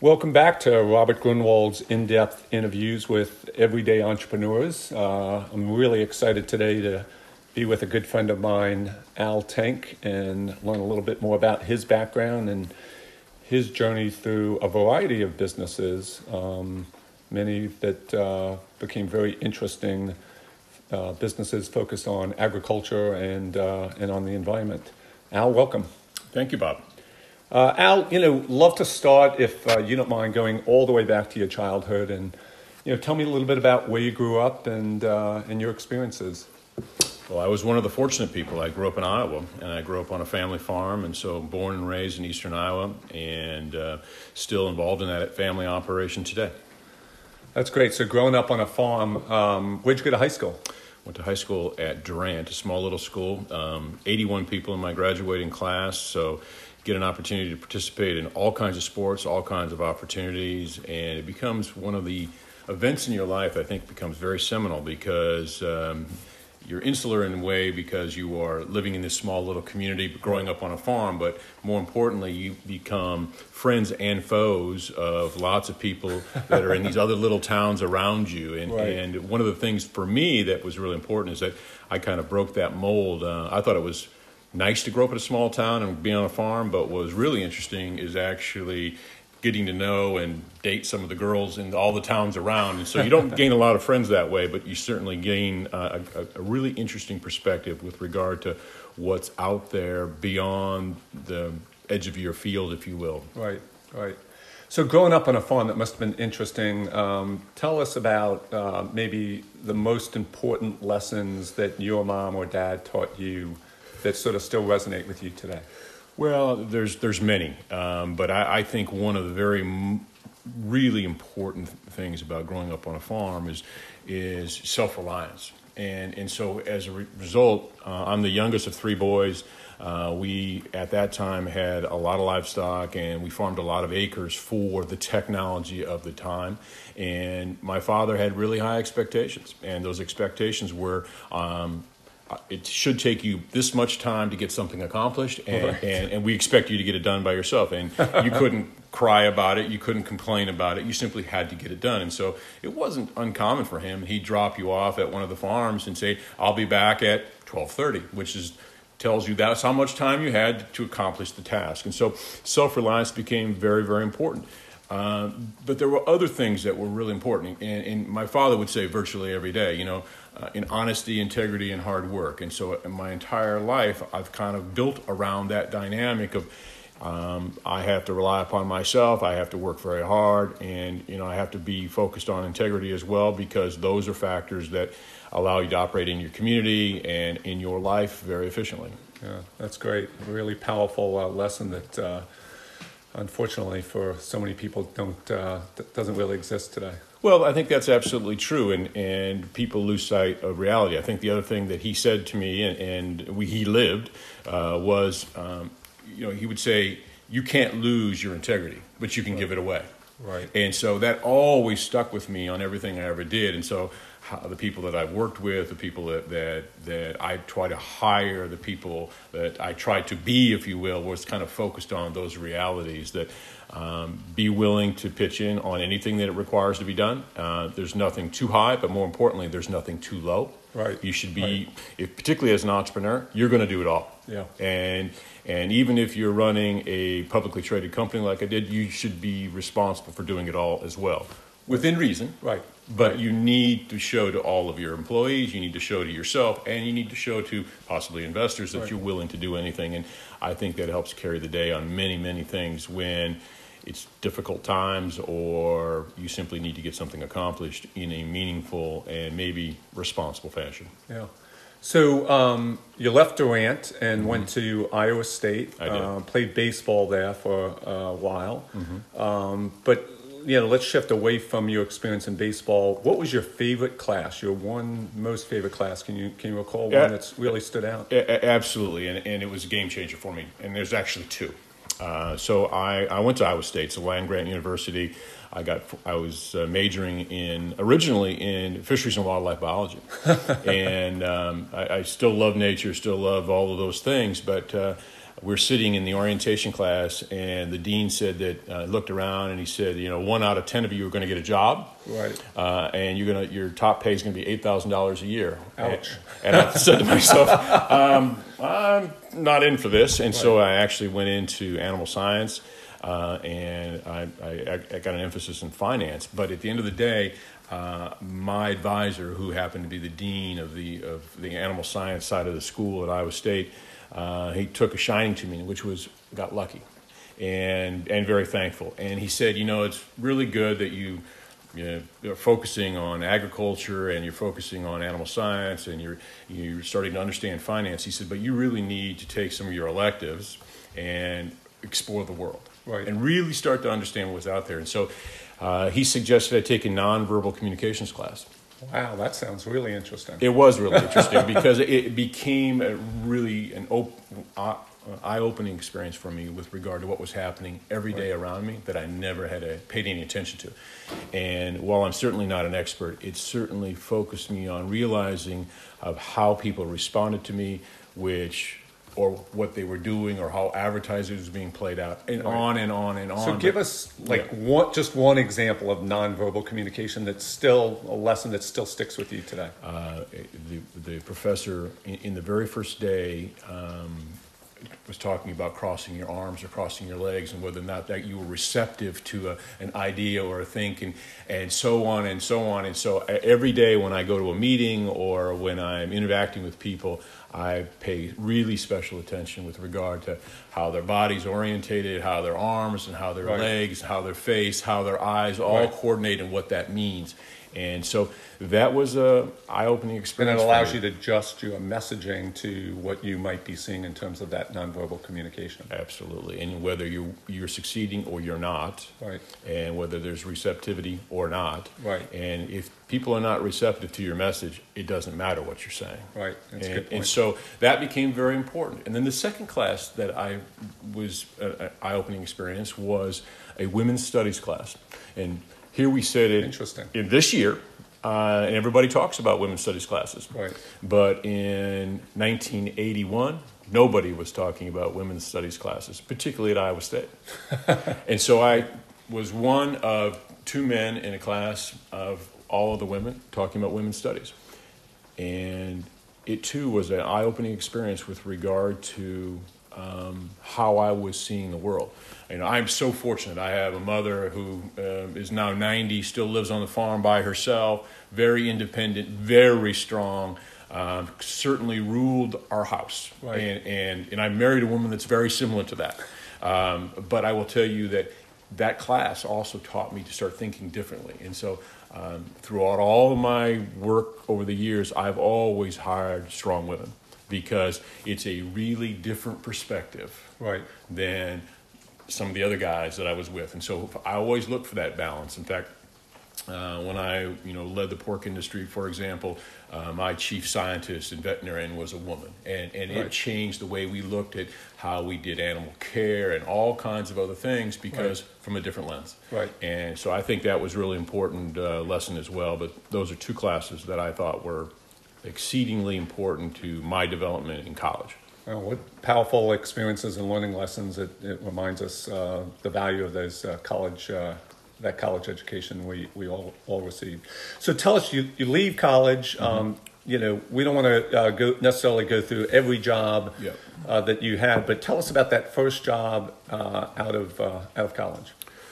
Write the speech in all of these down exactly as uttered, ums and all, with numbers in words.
Welcome back to Robert Grunwald's in-depth interviews with everyday entrepreneurs. Uh, I'm really excited today to be with a good friend of mine, Al Tank, and learn a little bit more about his background and his journey through a variety of businesses, um, many that uh, became very interesting uh, businesses focused on agriculture and uh, and on the environment. Al, welcome. Thank you, Bob. Uh, Al, you know, love to start, if uh, you don't mind, going all the way back to your childhood and, you know, tell me a little bit about where you grew up and uh, and your experiences. Well, I was one of the fortunate people. I grew up in Iowa, and I grew up on a family farm, and so born and raised in eastern Iowa, and uh, still involved in that family operation today. That's great. So growing up on a farm, um, where'd you go to high school? Went to high school at Durant, a small little school, um, eighty-one people in my graduating class, so get an opportunity to participate in all kinds of sports, all kinds of opportunities, and it becomes one of the events in your life I think becomes very seminal because um, you're insular in a way because you are living in this small little community, growing up on a farm, but more importantly, you become friends and foes of lots of people that are in these other little towns around you. And, right. and one of the things for me that was really important is that I kind of broke that mold. Uh, I thought it was nice to grow up in a small town and be on a farm, but what was really interesting is actually getting to know and date some of the girls in all the towns around. And so you don't gain a lot of friends that way, but you certainly gain uh, a, a really interesting perspective with regard to what's out there beyond the edge of your field, if you will. Right, right. So growing up on a farm, that must have been interesting. Um, tell us about uh, maybe the most important lessons that your mom or dad taught you that sort of still resonate with you today. Well, there's there's many, um, but I, I think one of the very m- really important things about growing up on a farm is is self-reliance, and and so as a re- result, uh, I'm the youngest of three boys. Uh, we at that time had a lot of livestock, and we farmed a lot of acres for the technology of the time. And my father had really high expectations, and those expectations were. Um, It should take you this much time to get something accomplished, and, right. and, and we expect you to get it done by yourself. And you couldn't cry about it, you couldn't complain about it, you simply had to get it done. And so it wasn't uncommon for him. He'd drop you off at one of the farms and say, I'll be back at twelve thirty, which is tells you that's how much time you had to accomplish the task. And so self-reliance became very, very important. Uh, but there were other things that were really important, and, and my father would say virtually every day, you know, uh, in honesty, integrity, and hard work. And so in my entire life, I've kind of built around that dynamic of um, I have to rely upon myself, I have to work very hard, and, you know, I have to be focused on integrity as well, because those are factors that allow you to operate in your community and in your life very efficiently. Yeah, that's great. A really powerful uh, lesson that uh, unfortunately for so many people don't uh, doesn't really exist today. Well, I think that's absolutely true, and, and people lose sight of reality. I think the other thing that he said to me, and, and we, he lived, uh, was, um, you know, he would say, you can't lose your integrity, but you can right. give it away. Right. And so that always stuck with me on everything I ever did. And so how, the people that I've worked with, the people that, that that I try to hire, the people that I try to be, if you will, was kind of focused on those realities that um, be willing to pitch in on anything that it requires to be done. Uh, there's nothing too high, but more importantly, there's nothing too low. Right. You should be, right. if, particularly as an entrepreneur, you're going to do it all. Yeah. And and even if you're running a publicly traded company like I did, you should be responsible for doing it all as well, within reason. Right. But right. you need to show to all of your employees, you need to show to yourself, and you need to show to possibly investors that right. you're willing to do anything. And I think that helps carry the day on many, many things when it's difficult times or you simply need to get something accomplished in a meaningful and maybe responsible fashion. Yeah. So um, you left Durant and mm-hmm. went to Iowa State. I did. Uh, played baseball there for a while. Mm-hmm. Um, but, you know, let's shift away from your experience in baseball. What was your favorite class, your one most favorite class? Can you can you recall yeah, one that's really stood out? A- absolutely, and, and it was a game changer for me. And there's actually two. Uh, so I, I went to Iowa State, so land-grant university. I got I was uh, majoring in originally in fisheries and wildlife biology, and um, I, I still love nature, still love all of those things. But uh, we're sitting in the orientation class, and the dean said that uh, looked around and he said, you know, one out of ten of you are going to get a job, Right. uh, and you're gonna your top pay is going to be eight thousand dollars a year. Ouch. And, and I said to myself, um, I'm not in for this, and right. so I actually went into animal science, uh, and I, I, I got an emphasis in finance. But at the end of the day, Uh, my advisor, who happened to be the dean of the of the animal science side of the school at Iowa State, uh, he took a shining to me, which was got lucky, and and very thankful. And he said, you know, it's really good that you, you know, you're focusing on agriculture and you're focusing on animal science and you're you're starting to understand finance. He said, but you really need to take some of your electives and explore the world, right, and really start to understand what's out there. And so. Uh, he suggested I take a nonverbal communications class. Wow, that sounds really interesting. It was really interesting because it became a really an op- uh, eye-opening experience for me with regard to what was happening every day right. around me that I never had a, paid any attention to. And while I'm certainly not an expert, it certainly focused me on realizing of how people responded to me, which... or what they were doing, or how advertising was being played out, and right. on and on and on. So give but, us like yeah. one, just one example of nonverbal communication that's still a lesson that still sticks with you today. Uh, the, the professor in, in the very first day um, was talking about crossing your arms or crossing your legs, and whether or not that you were receptive to a, an idea or a think, and, and so on and so on. And so every day when I go to a meeting or when I'm interacting with people, I pay really special attention with regard to how their body's orientated, how their arms and how their right. legs, how their face, how their eyes all right. coordinate, and what that means. And so that was a eye-opening experience. And it allows you to adjust your messaging to what you might be seeing in terms of that nonverbal communication. Absolutely. And whether you, you're succeeding or you're not. Right. And whether there's receptivity or not. Right. And if people are not receptive to your message, it doesn't matter what you're saying. Right. That's and, a good point. And so that became very important. And then the second class that I was an eye-opening experience was a women's studies class. And here we said it Interesting. in this year, uh, and everybody talks about women's studies classes. Right. But in nineteen eighty-one, nobody was talking about women's studies classes, particularly at Iowa State. And so I was one of two men in a class of all of the women talking about women's studies. And it, too, was an eye-opening experience with regard to um, how I was seeing the world. You know, I'm so fortunate. I have a mother who uh, is now ninety, still lives on the farm by herself, very independent, very strong, um, certainly ruled our house. Right. And, and, and I married a woman that's very similar to that. Um, but I will tell you that that class also taught me to start thinking differently. And so um, throughout all of my work over the years, I've always hired strong women because it's a really different perspective right. than some of the other guys that I was with. And so I always look for that balance. In fact, uh, when I you know led the pork industry, for example, uh, my chief scientist and veterinarian was a woman. And, and right. it changed the way we looked at how we did animal care and all kinds of other things because right. from a different lens. Right. And so I think that was a really important uh, lesson as well. But those are two classes that I thought were exceedingly important to my development in college. Well, what powerful experiences and learning lessons. It, it reminds us uh, the value of those uh, college, uh, that college education we, we all, all receive. So tell us, you, you leave college, mm-hmm. um, you know, we don't want to uh, go necessarily go through every job yep. uh, that you had, but tell us about that first job uh, out of uh, out of college.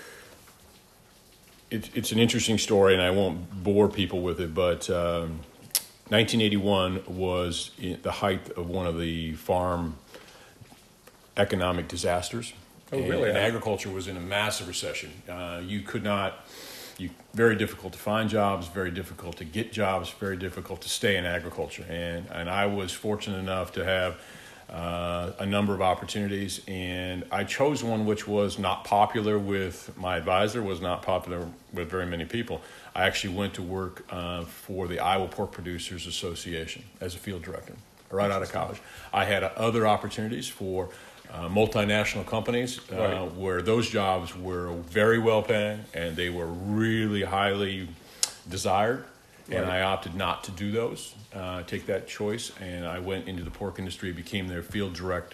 It, it's an interesting story, and I won't bore people with it, but um, nineteen eighty-one was the height of one of the farm economic disasters. Oh, and, really? And agriculture was in a massive recession. Uh, you could not, you, very difficult to find jobs, very difficult to get jobs, very difficult to stay in agriculture. And, and I was fortunate enough to have uh, a number of opportunities, and I chose one which was not popular with my advisor, was not popular with very many people. I actually went to work uh, for the Iowa Pork Producers Association as a field director right out of college. I had other opportunities for uh, multinational companies uh, right. where those jobs were very well paying and they were really highly desired. Right. And I opted not to do those, uh, take that choice, and I went into the pork industry, became their field director,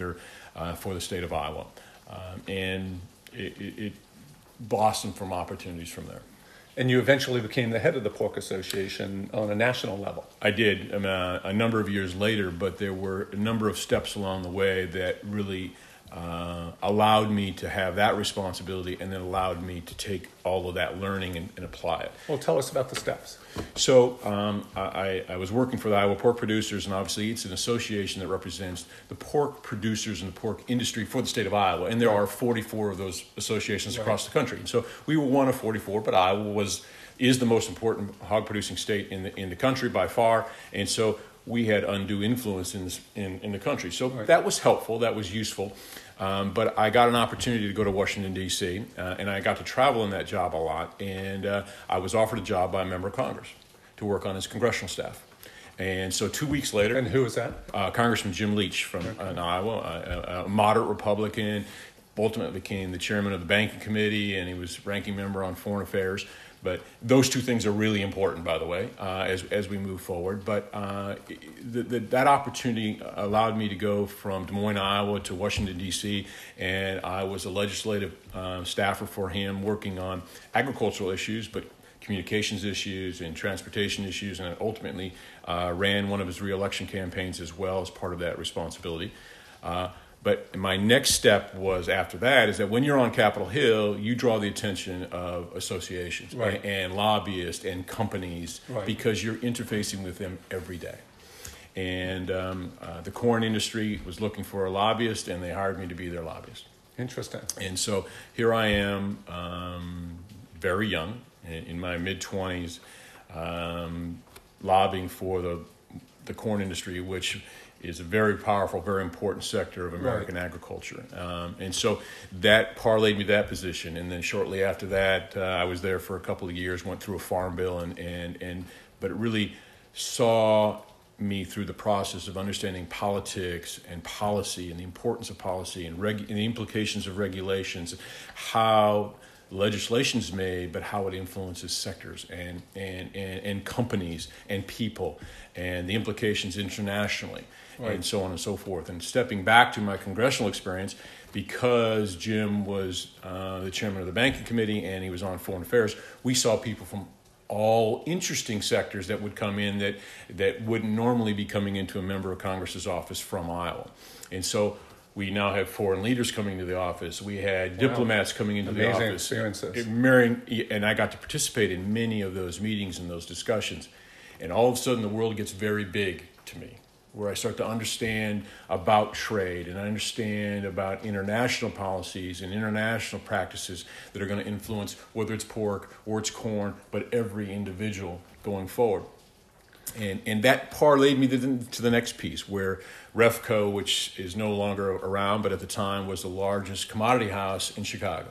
uh, for the state of Iowa. Um, and it, it, it blossomed from opportunities from there. And you eventually became the head of the Pork Association on a national level. I did um, uh, a number of years later, but there were a number of steps along the way that really uh, allowed me to have that responsibility and then allowed me to take all of that learning and, and apply it. Well, tell us about the steps. So um, I, I was working for the Iowa Pork Producers, and obviously it's an association that represents the pork producers and the pork industry for the state of Iowa. And there are forty-four of those associations right. across the country. And so we were one of forty-four, but Iowa was is the most important hog producing state in the in the country by far. And so we had undue influence in this, in, in the country. So right. that was helpful, that was useful. Um, but I got an opportunity to go to Washington, D C, uh, and I got to travel in that job a lot. And uh, I was offered a job by a member of Congress to work on his congressional staff. And so two weeks later... And who was that? Uh, Congressman Jim Leach from okay. uh, Iowa, a, a moderate Republican, ultimately became the chairman of the Banking Committee, and he was ranking member on Foreign Affairs. But those two things are really important, by the way, uh, as as we move forward. But uh, the, the, that opportunity allowed me to go from Des Moines, Iowa, to Washington, D C, and I was a legislative uh, staffer for him, working on agricultural issues, but communications issues and transportation issues, and ultimately uh, ran one of his reelection campaigns as well as part of that responsibility. Uh, But my next step was after that is that when you're on Capitol Hill, you draw the attention of associations right. and, and lobbyists and companies right. because you're interfacing with them every day. And um, uh, the corn industry was looking for a lobbyist, and they hired me to be their lobbyist. Interesting. And so here I am, um, very young, in, in my mid-twenties, um, lobbying for the the corn industry, which is a very powerful, very important sector of American right. agriculture. Um, and so that parlayed me to that position. And then shortly after that, uh, I was there for a couple of years, went through a farm bill, and, and, and but it really saw me through the process of understanding politics and policy and the importance of policy and, reg- and the implications of regulations, how legislation is made, but how it influences sectors and, and, and, and companies and people and the implications internationally. Right. And so on and so forth. And stepping back to my congressional experience, because Jim was uh, the chairman of the Banking Committee and he was on Foreign Affairs, we saw people from all interesting sectors that would come in that, that wouldn't normally be coming into a member of Congress's office from Iowa. And so we now have foreign leaders coming to the office. We had wow. diplomats coming into Amazing the office. Experiences. And I got to participate in many of those meetings and those discussions. And all of a sudden, the world gets very big to me, where I start to understand about trade and I understand about international policies and international practices that are going to influence whether it's pork or it's corn, but every individual going forward. And and that parlayed me to the, to the next piece, where Refco, which is no longer around, but at the time was the largest commodity house in Chicago.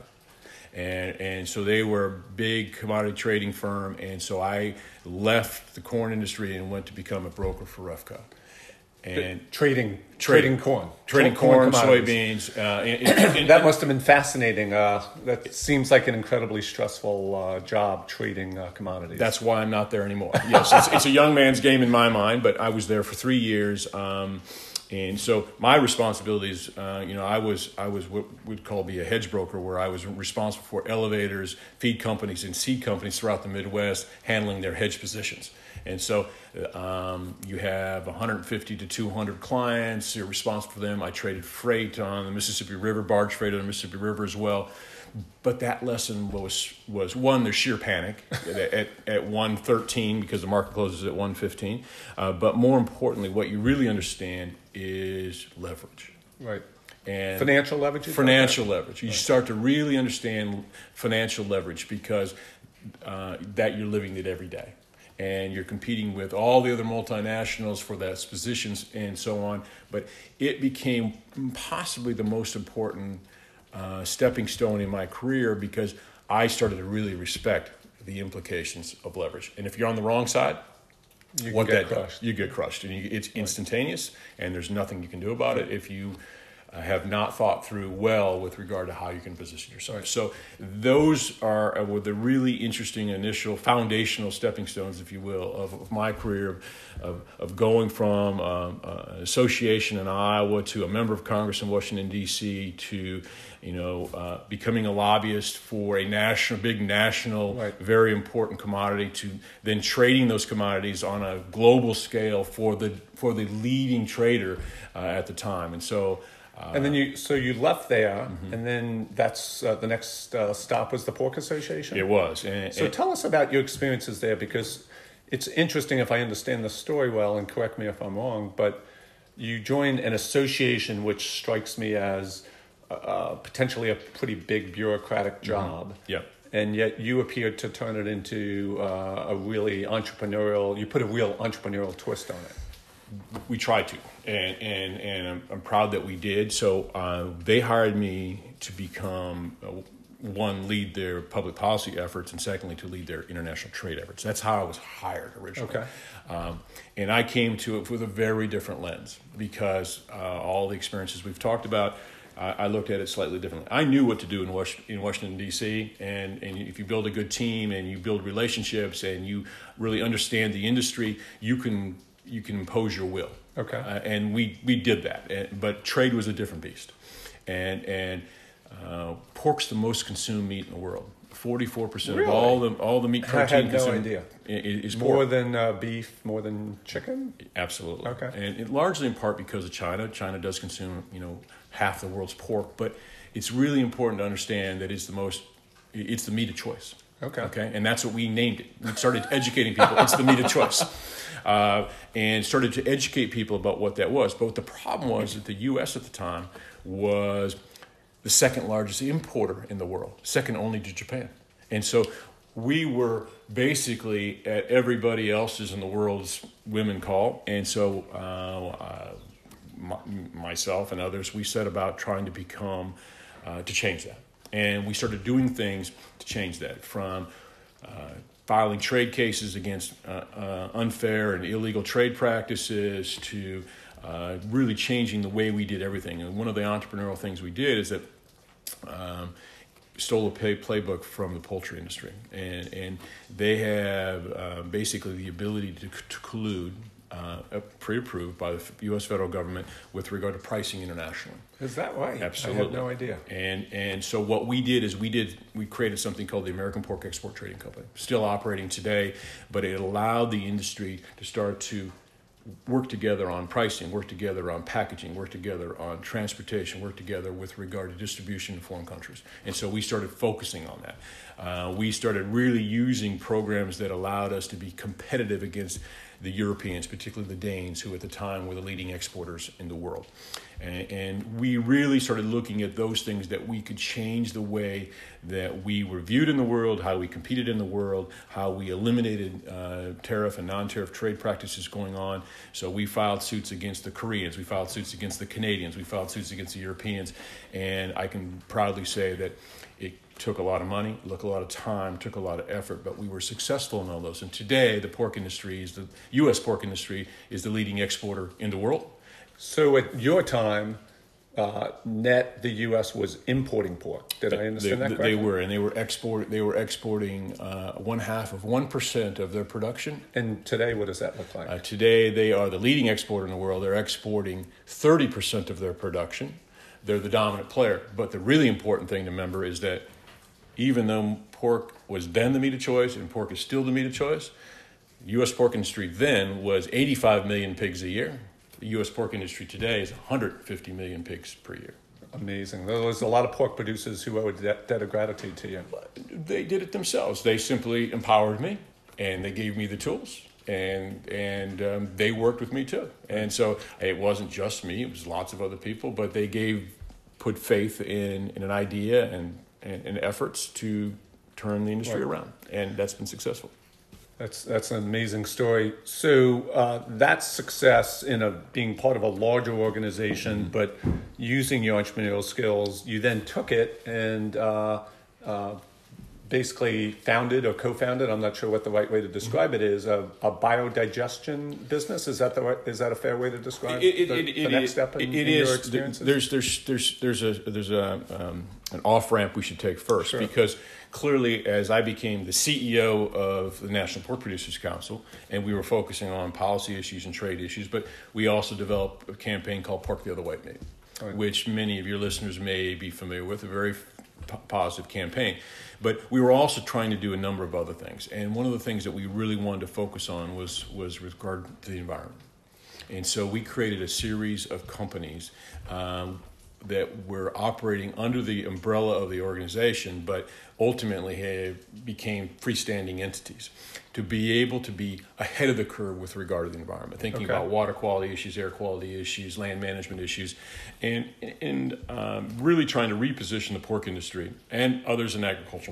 And and so they were a big commodity trading firm, and so I left the corn industry and went to become a broker for Refco. And trading, trading, trading corn, trading corn, corn soybeans. Uh, and, and, and, that must have been fascinating. Uh, that seems like an incredibly stressful uh, job, trading uh, commodities. That's why I'm not there anymore. Yes, it's, it's a young man's game in my mind, but I was there for three years. Um, And so my responsibilities, uh, you know, I was I was what we'd call be a hedge broker, where I was responsible for elevators, feed companies, and seed companies throughout the Midwest, handling their hedge positions. And so um, you have one hundred fifty to two hundred clients. You're responsible for them. I traded freight on the Mississippi River, barge freight on the Mississippi River as well. But that lesson was, was one, there's sheer panic at, at, at one thirteen because the market closes at one fifteen. Uh, but more importantly, what you really understand is leverage. Right. And financial leverage? Financial like leverage. You right. start to really understand financial leverage because uh, that you're living it every day. And you're competing with all the other multinationals for those positions and so on. But it became possibly the most important Uh, stepping stone in my career, because I started to really respect the implications of leverage. And if you're on the wrong side, you what get that crushed. does, you get crushed, and you, it's instantaneous, and there's nothing you can do about it. If you uh, have not thought through well with regard to how you can position yourself. So those are uh, were the really interesting initial foundational stepping stones, if you will, of, of my career of, of going from um, uh, an association in Iowa to a member of Congress in Washington, D C to, you know, uh, becoming a lobbyist for a national, big national, right. very important commodity, to then trading those commodities on a global scale for the for the leading trader uh, at the time. And so Uh, and then you, so you left there, mm-hmm. and then that's uh, the next uh, stop was the Pork Association. It was. And, so and, tell us about your experiences there, because it's interesting if I understand the story well, and correct me if I'm wrong. But you joined an association which strikes me as uh, potentially a pretty big bureaucratic job. Mm-hmm. Yeah. And yet you appeared to turn it into uh, a really entrepreneurial. You put a real entrepreneurial twist on it. We tried to, and and, and I'm, I'm proud that we did. So uh, they hired me to become, uh, one, lead their public policy efforts, and secondly, to lead their international trade efforts. That's how I was hired originally. Okay. Um, and I came to it with a very different lens, because uh, all the experiences we've talked about, I, I looked at it slightly differently. I knew what to do in Washington, in Washington D C, and, and if you build a good team and you build relationships and you really understand the industry, you can you can impose your will. Okay. Uh, and we, we did that. And, but trade was a different beast. And and uh, pork's the most consumed meat in the world. forty-four percent Really? of all the all the meat protein I had no consumed idea. is pork. More than uh, beef, more than chicken? Absolutely. Okay. And it, largely in part because of China. China does consume, you know, half the world's pork. But it's really important to understand that it's the most, it's the meat of choice. Okay. Okay. And that's what we named it. We started educating people. It's the meat of choice. Uh, and started to educate people about what that was. But the problem was that the U S at the time was the second largest importer in the world, second only to Japan. And so we were basically at everybody else's in the world's women call. And so uh, uh, my, myself and others, we set about trying to become, uh, to change that. And we started doing things to change that, from uh, filing trade cases against uh, uh, unfair and illegal trade practices to uh, really changing the way we did everything. And one of the entrepreneurial things we did is that um, stole a pay playbook from the poultry industry. And, and they have uh, basically the ability to, to collude, uh, pre-approved by the U S federal government with regard to pricing internationally. Is that right? Absolutely. I had no idea. And and so what we did is we did we created something called the American Pork Export Trading Company, still operating today, but it allowed the industry to start to work together on pricing, work together on packaging, work together on transportation, work together with regard to distribution in foreign countries. And so we started focusing on that. Uh, we started really using programs that allowed us to be competitive against the Europeans, particularly the Danes, who at the time were the leading exporters in the world. And, and we really started looking at those things that we could change the way that we were viewed in the world, how we competed in the world, how we eliminated uh, tariff and non-tariff trade practices going on. So we filed suits against the Koreans, we filed suits against the Canadians, we filed suits against the Europeans, and I can proudly say that it took a lot of money, took a lot of time, took a lot of effort, but we were successful in all those. And today, the pork industry is the U S pork industry is the leading exporter in the world. So at your time, uh, net the U S was importing pork. Did I understand they, that correctly? They were, and they were export. They were exporting uh, one half of one percent of their production. And today, what does that look like? Uh, today, they are the leading exporter in the world. They're exporting thirty percent of their production. They're the dominant player. But the really important thing to remember is that even though pork was then the meat of choice and pork is still the meat of choice, the U S pork industry then was eighty-five million pigs a year. The U S pork industry today is one hundred fifty million pigs per year. Amazing. There's a lot of pork producers who owe a debt, debt of gratitude to you. They did it themselves. They simply empowered me, and they gave me the tools, and and um, they worked with me too. And so it wasn't just me; it was lots of other people. But they gave, put faith in, in an idea and, and, and efforts to turn the industry right. around, and that's been successful. That's that's an amazing story. So uh, that success in a being part of a larger organization, mm-hmm. but using your entrepreneurial skills, you then took it and uh, uh, basically founded or co-founded, I'm not sure what the right way to describe it is, a, a biodigestion business. Is that the right, is that a fair way to describe it, it, the, it, the it, next step in, it, it in is, your experiences? There's there's there's there's a there's a um, an off ramp we should take first, Sure. because clearly, as I became the C E O of the National Pork Producers Council, and we were focusing on policy issues and trade issues, but we also developed a campaign called Pork the Other White Meat, right. which many of your listeners may be familiar with, a very p- positive campaign. But we were also trying to do a number of other things, and one of the things that we really wanted to focus on was was with regard to the environment. And so we created a series of companies um, that were operating under the umbrella of the organization, but ultimately have, became freestanding entities to be able to be ahead of the curve with regard to the environment, thinking Okay. about water quality issues, air quality issues, land management issues, and, and um, really trying to reposition the pork industry and others in agriculture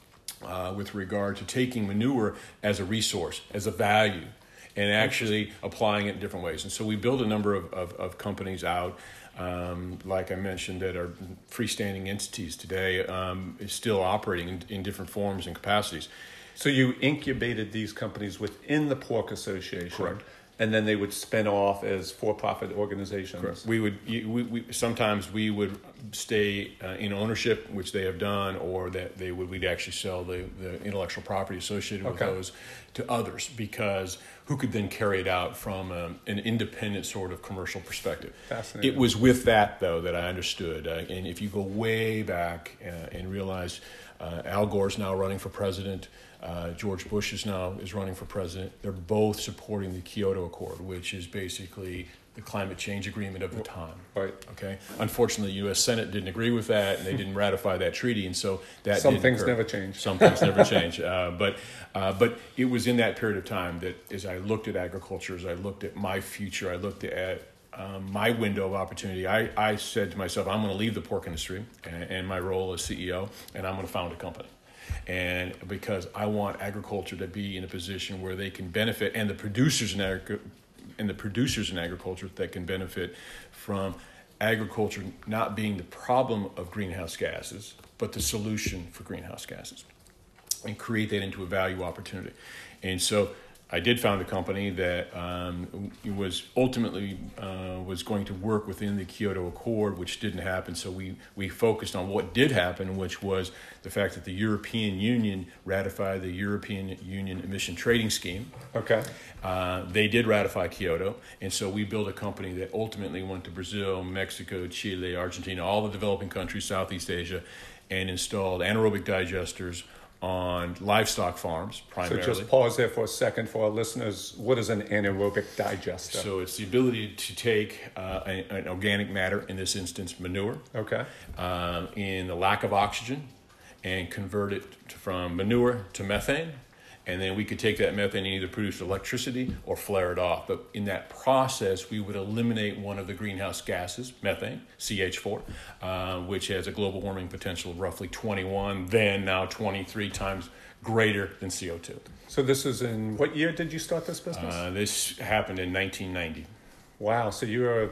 uh, with regard to taking manure as a resource, as a value, and actually applying it in different ways. And so we built a number of, of, of companies out, um, like I mentioned, that are freestanding entities today, um, is still operating in, in different forms and capacities. So you incubated these companies within the Pork Association, Correct. and then they would spin off as for-profit organizations. Correct. We would we, we sometimes we would stay uh, in ownership, which they have done, or that they would we'd actually sell the, the intellectual property associated with Okay. those to others, because who could then carry it out from um, an independent sort of commercial perspective. Fascinating. It was with that though that I understood, uh, and if you go way back uh, and realize uh, Al Gore's now running for president. Uh, George Bush is now is running for president. They're both supporting the Kyoto Accord, which is basically the climate change agreement of the time. Right. Okay. Unfortunately, the U S Senate didn't agree with that, and they didn't ratify that treaty, and so that Some didn't things occur. never change. Some things never change. Uh, but uh, but it was in that period of time that, as I looked at agriculture, as I looked at my future, I looked at um, my window of opportunity. I, I said to myself, I'm going to leave the pork industry and, and my role as C E O, and I'm going to found a company. And because I want agriculture to be in a position where they can benefit, and the producers in agri- and the producers in agriculture that can benefit from agriculture not being the problem of greenhouse gases, but the solution for greenhouse gases, and create that into a value opportunity. And so I did found a company that um, was ultimately uh, was going to work within the Kyoto Accord, which didn't happen. So we, we focused on what did happen, which was the fact that the European Union ratified the European Union Emission Trading Scheme. Okay. Uh, they did ratify Kyoto, and so we built a company that ultimately went to Brazil, Mexico, Chile, Argentina, all the developing countries, Southeast Asia, and installed anaerobic digesters on livestock farms primarily. So just pause there for a second for our listeners. What is an anaerobic digester? So it's the ability to take uh, an, an organic matter, in this instance manure, Okay. um, in the lack of oxygen, and convert it to, from manure to methane. And then we could take that methane and either produce electricity or flare it off. But in that process, we would eliminate one of the greenhouse gases, methane, C H four, uh, which has a global warming potential of roughly twenty-one, then now twenty-three times greater than C O two. So this is in, what year did you start this business? Uh, this happened in nineteen ninety. Wow. So you're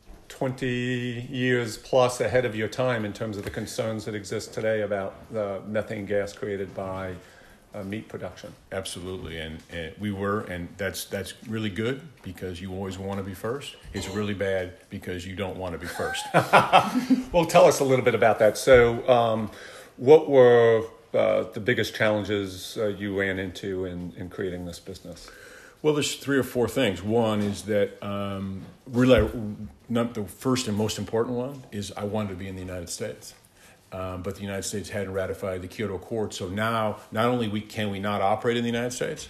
twenty years plus ahead of your time in terms of the concerns that exist today about the methane gas created by uh, meat production. Absolutely, and, and we were, and that's that's really good because you always want to be first. It's really bad because you don't want to be first. Well, tell us a little bit about that. So um, what were uh, the biggest challenges uh, you ran into in, in creating this business? Well, there's three or four things. One is that um, really, not the first and most important one is I wanted to be in the United States. Um, but the United States hadn't ratified the Kyoto Accord. So now, not only we, can we not operate in the United States,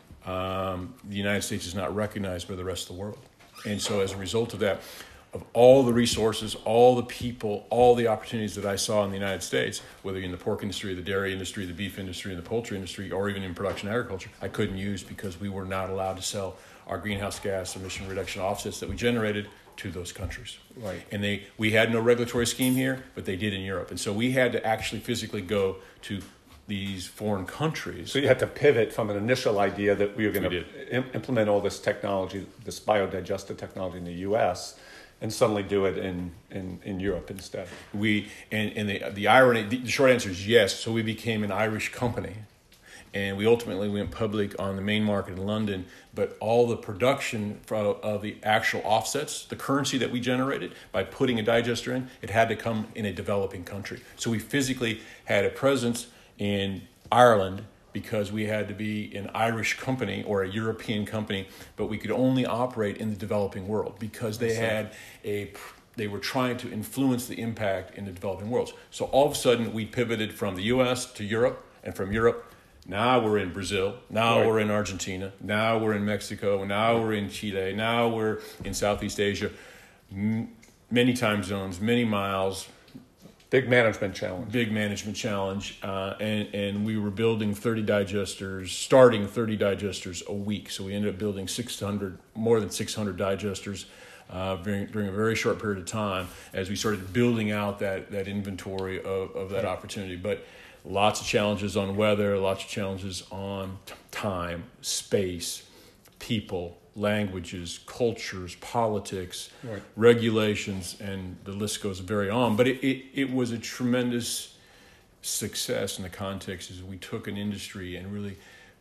um, the United States is not recognized by the rest of the world. And so as a result of that, of all the resources, all the people, all the opportunities that I saw in the United States, whether in the pork industry, the dairy industry, the beef industry, and the poultry industry, or even in production agriculture, I couldn't use because we were not allowed to sell our greenhouse gas emission reduction offsets that we generated to those countries. Right. And they we had no regulatory scheme here, but they did in Europe. And so we had to actually physically go to these foreign countries. So you had to pivot from an initial idea that we were going We to im- implement all this technology, this biodigester technology in the U S, and suddenly do it in, in, in Europe instead? We and, and the the irony, the short answer is yes. So we became an Irish company, and we ultimately went public on the main market in London. But all the production for, of the actual offsets, the currency that we generated by putting a digester in, it had to come in a developing country. So we physically had a presence in Ireland because we had to be an Irish company or a European company, but we could only operate in the developing world because they had a, they were trying to influence the impact in the developing worlds. So all of a sudden we pivoted from the U S to Europe, and from Europe, now we're in Brazil, now right. we're in Argentina, now we're in Mexico, now we're in Chile, now we're in Southeast Asia, M- many time zones, many miles. Big management challenge. Big management challenge, uh, and and we were building thirty digesters, starting thirty digesters a week. So we ended up building six hundred, more than six hundred digesters uh, during, during a very short period of time as we started building out that that inventory of, of that opportunity. But lots of challenges on weather, lots of challenges on t- time, space, people, languages, cultures, politics, right. regulations, and the list goes very on. But it, it, it was a tremendous success in the context as we took an industry and really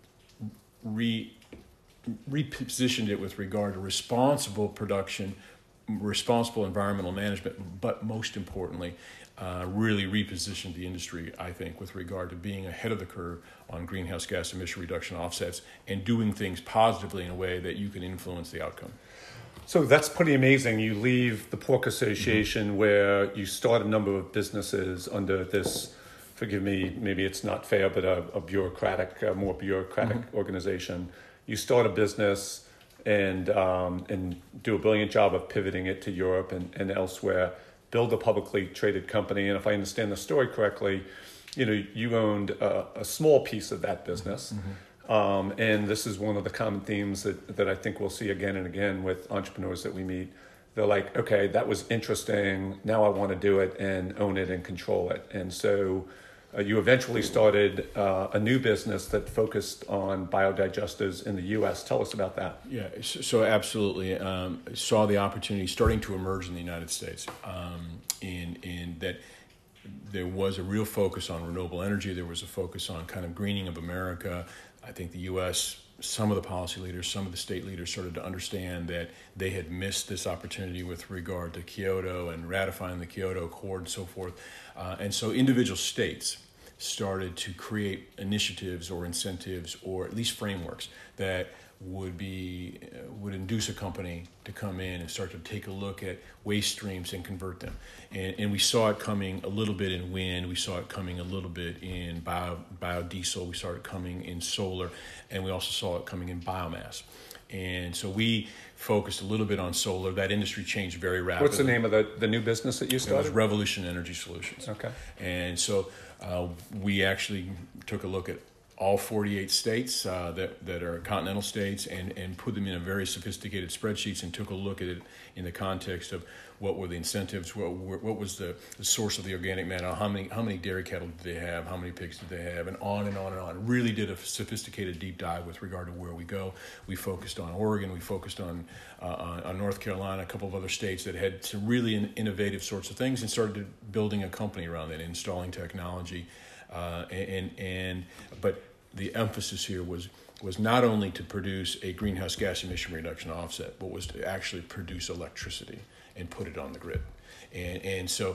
re, repositioned it with regard to responsible production, responsible environmental management, but most importantly, uh, really repositioned the industry, I think, with regard to being ahead of the curve on greenhouse gas emission reduction offsets and doing things positively in a way that you can influence the outcome. So that's pretty amazing. You leave the Pork Association mm-hmm. where you start a number of businesses under this, forgive me, maybe it's not fair, but a, a bureaucratic, a more bureaucratic mm-hmm. organization. You start a business and um, and do a brilliant job of pivoting it to Europe and, and elsewhere, build a publicly traded company. And if I understand the story correctly, you know, you owned a, a small piece of that business. Mm-hmm. Um, and this is one of the common themes that, that I think we'll see again and again with entrepreneurs that we meet. They're like, okay, that was interesting. Now I want to do it and own it and control it. And so uh, you eventually started uh, a new business that focused on biodigesters in the U S. Tell us about that. Yeah, so absolutely. Um, saw the opportunity starting to emerge in the United States um, in, in that there was a real focus on renewable energy. There was a focus on kind of greening of America. I think the U S, some of the policy leaders, some of the state leaders started to understand that they had missed this opportunity with regard to Kyoto and ratifying the Kyoto Accord and so forth. Uh, and so individual states started to create initiatives or incentives or at least frameworks that would be uh, would induce a company to come in and start to take a look at waste streams and convert them. And, and we saw it coming a little bit in wind. We saw it coming a little bit in bio, biodiesel. We saw it coming in solar. And we also saw it coming in biomass. And so we focused a little bit on solar. That industry changed very rapidly. What's the name of the, the new business that you started? It was Revolution Energy Solutions. Okay. And so uh, we actually took a look at all forty-eight states uh, that, that are continental states and, and put them in a very sophisticated spreadsheets and took a look at it in the context of what were the incentives, what, what was the, the source of the organic matter, how many how many dairy cattle did they have, how many pigs did they have, and on and on and on. Really did a sophisticated deep dive with regard to where we go. We focused on Oregon, we focused on, uh, on, on North Carolina, a couple of other states that had some really in, innovative sorts of things and started building a company around that, installing technology. Uh, and, and but the emphasis here was was not only to produce a greenhouse gas emission reduction offset, but was to actually produce electricity and put it on the grid. And and so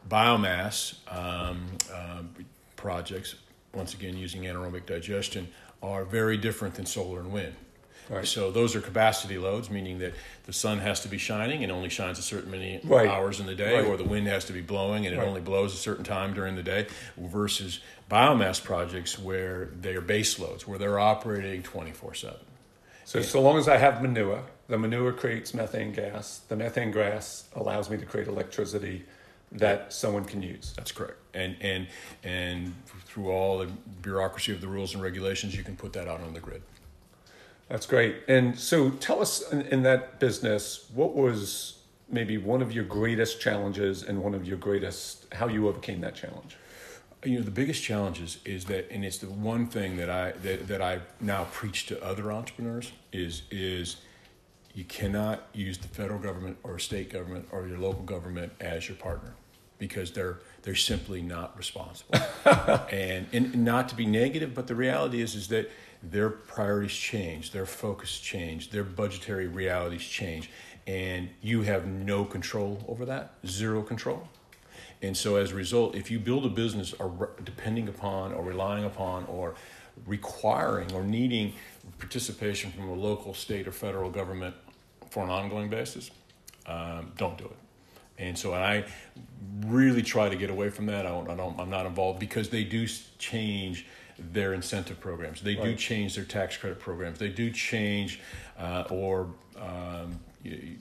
biomass um, uh, projects, once again using anaerobic digestion, are very different than solar and wind. Right. So those are capacity loads, meaning that the sun has to be shining and only shines a certain many right. hours in the day, right. or the wind has to be blowing and it right. only blows a certain time during the day, versus biomass projects where they are base loads, where they're operating twenty-four seven. So, so long as I have manure, the manure creates methane gas. The methane gas allows me to create electricity that someone can use. That's correct. And and and through all the bureaucracy of the rules and regulations, you can put that out on the grid. That's great. And so tell us in, in that business, what was maybe one of your greatest challenges and one of your greatest, how you overcame that challenge? You know, the biggest challenge is, is that, and it's the one thing that I that, that I now preach to other entrepreneurs, is is you cannot use the federal government or state government or your local government as your partner, because they're they're simply not responsible. and, and not to be negative, but the reality is is that their priorities change, their focus change, their budgetary realities change, and you have no control over that, zero control. And so as a result, if you build a business or depending upon or relying upon or requiring or needing participation from a local, state, or federal government for an ongoing basis, um, don't do it. And so I really try to get away from that. I don't, I don't, I'm not involved, because they do change their incentive programs. They do Right. change their tax credit programs. They do change uh, or... Um, you,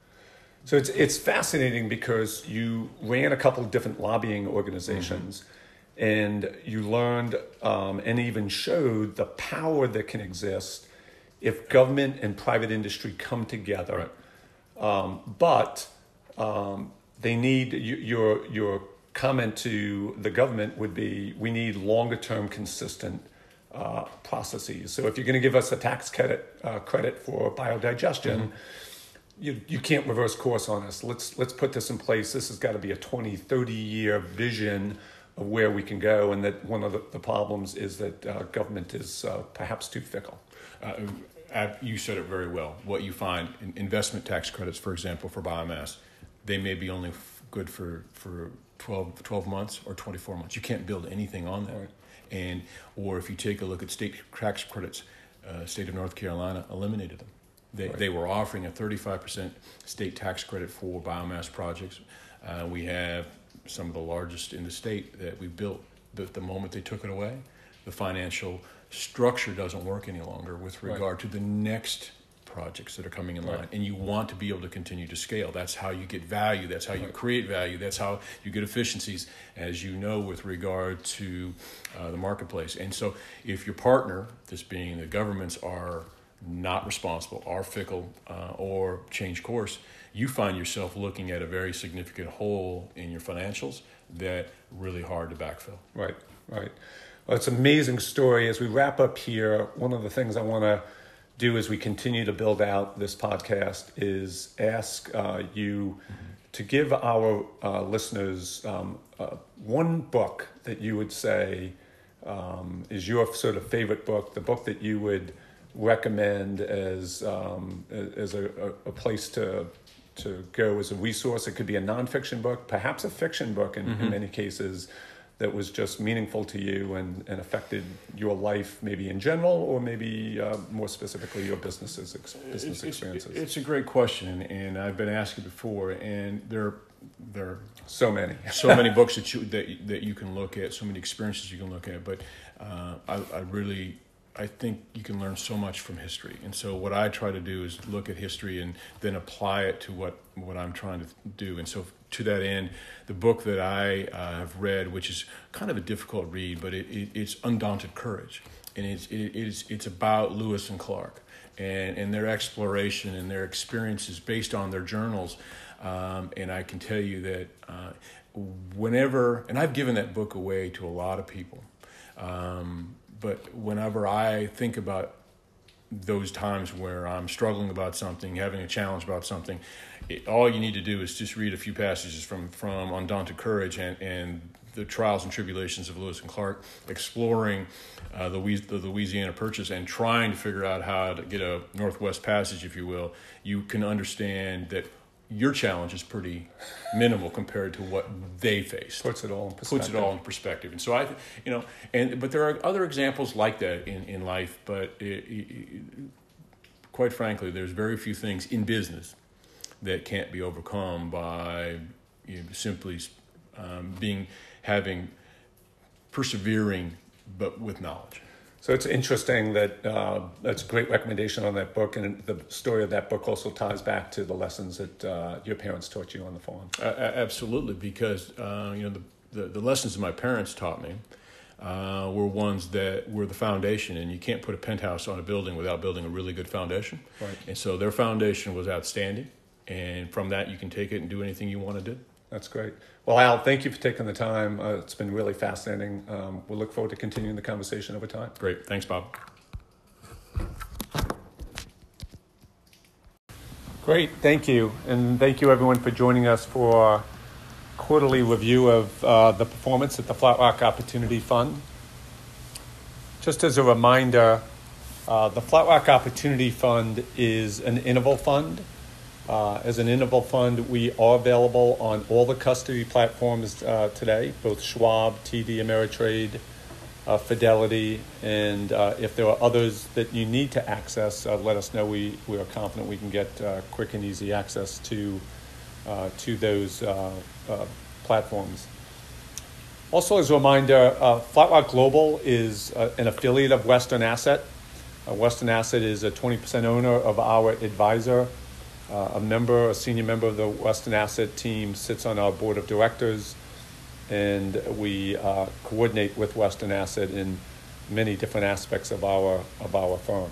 So it's it's fascinating because you ran a couple of different lobbying organizations, mm-hmm. and you learned um, and even showed the power that can exist if government and private industry come together. Right. Um, but um, they need your your comment to the government would be, we need longer term consistent uh, processes. So if you're going to give us a tax credit uh, credit for biodigestion. Mm-hmm. You you can't reverse course on us. Let's let's put this in place. This has got to be a twenty, thirty year vision of where we can go, and that one of the, the problems is that uh, government is uh, perhaps too fickle. Uh, you said it very well. What you find in investment tax credits, for example, for biomass, they may be only f- good for, for twelve, twelve months or twenty-four months. You can't build anything on that. Right. And or if you take a look at state tax credits, uh, state of North Carolina eliminated them. They right. they were offering a thirty-five percent state tax credit for biomass projects. Uh, we have some of the largest in the state that we built. But the moment they took it away, the financial structure doesn't work any longer with regard right. to the next projects that are coming in line. Right. And you want to be able to continue to scale. That's how you get value. That's how you right. create value. That's how you get efficiencies, as you know, with regard to uh, the marketplace. And so if your partner, this being the governments, are not responsible, are fickle, uh, or change course, you find yourself looking at a very significant hole in your financials that really hard to backfill. Right, right. Well, it's an amazing story. As we wrap up here, one of the things I want to do as we continue to build out this podcast is ask uh, you mm-hmm. to give our uh, listeners um, uh, one book that you would say um, is your sort of favorite book, the book that you would recommend as um, as a, a place to to go as a resource. It could be a nonfiction book, perhaps a fiction book in, mm-hmm. in many cases, that was just meaningful to you and, and affected your life, maybe in general, or maybe uh, more specifically your businesses business it's, experiences. It's, it's a great question, and I've been asked it before, and there there are so many so many books that you that that you can look at, so many experiences you can look at, but uh, I, I really. I think you can learn so much from history. And so what I try to do is look at history and then apply it to what, what I'm trying to do. And so to that end, the book that I uh, have read, which is kind of a difficult read, but it, it, it's Undaunted Courage. And it's, it, it's, it's about Lewis and Clark and, and their exploration and their experiences based on their journals. Um, and I can tell you that uh, whenever, and I've given that book away to a lot of people, um, but whenever I think about those times where I'm struggling about something, having a challenge about something, it, all you need to do is just read a few passages from, from Undaunted Courage and, and the trials and tribulations of Lewis and Clark, exploring uh, the, the Louisiana Purchase and trying to figure out how to get a Northwest Passage, if you will. You can understand that your challenge is pretty minimal compared to what they faced. Puts it all in perspective. Puts it all in perspective. And so I, you know, and but there are other examples like that in, in life. But it, it, quite frankly, there's very few things in business that can't be overcome by you know, simply um, being having persevering, but with knowledge. So it's interesting that uh, that's a great recommendation on that book, and the story of that book also ties back to the lessons that uh, your parents taught you on the farm. Uh, absolutely, because uh, you know the, the the lessons that my parents taught me uh, were ones that were the foundation, and you can't put a penthouse on a building without building a really good foundation. Right. And so their foundation was outstanding, and from that you can take it and do anything you want to do. That's great. Well, Al, thank you for taking the time. Uh, it's been really fascinating. Um, we'll look forward to continuing the conversation over time. Great. Thanks, Bob. Great, thank you. And thank you everyone for joining us for our quarterly review of uh, the performance at the Flatrock Opportunity Fund. Just as a reminder, uh, the Flatrock Opportunity Fund is an interval fund. Uh, as an interval fund, we are available on all the custody platforms uh, today, both Schwab, T D Ameritrade, uh, Fidelity, and uh, if there are others that you need to access, uh, let us know. We, we are confident we can get uh, quick and easy access to, uh, to those uh, uh, platforms. Also, as a reminder, uh, Flatrock Global is uh, an affiliate of Western Asset. Uh, Western Asset is a twenty percent owner of our advisor. Uh, a member, a senior member of the Western Asset team sits on our board of directors, and we uh, coordinate with Western Asset in many different aspects of our of our firm.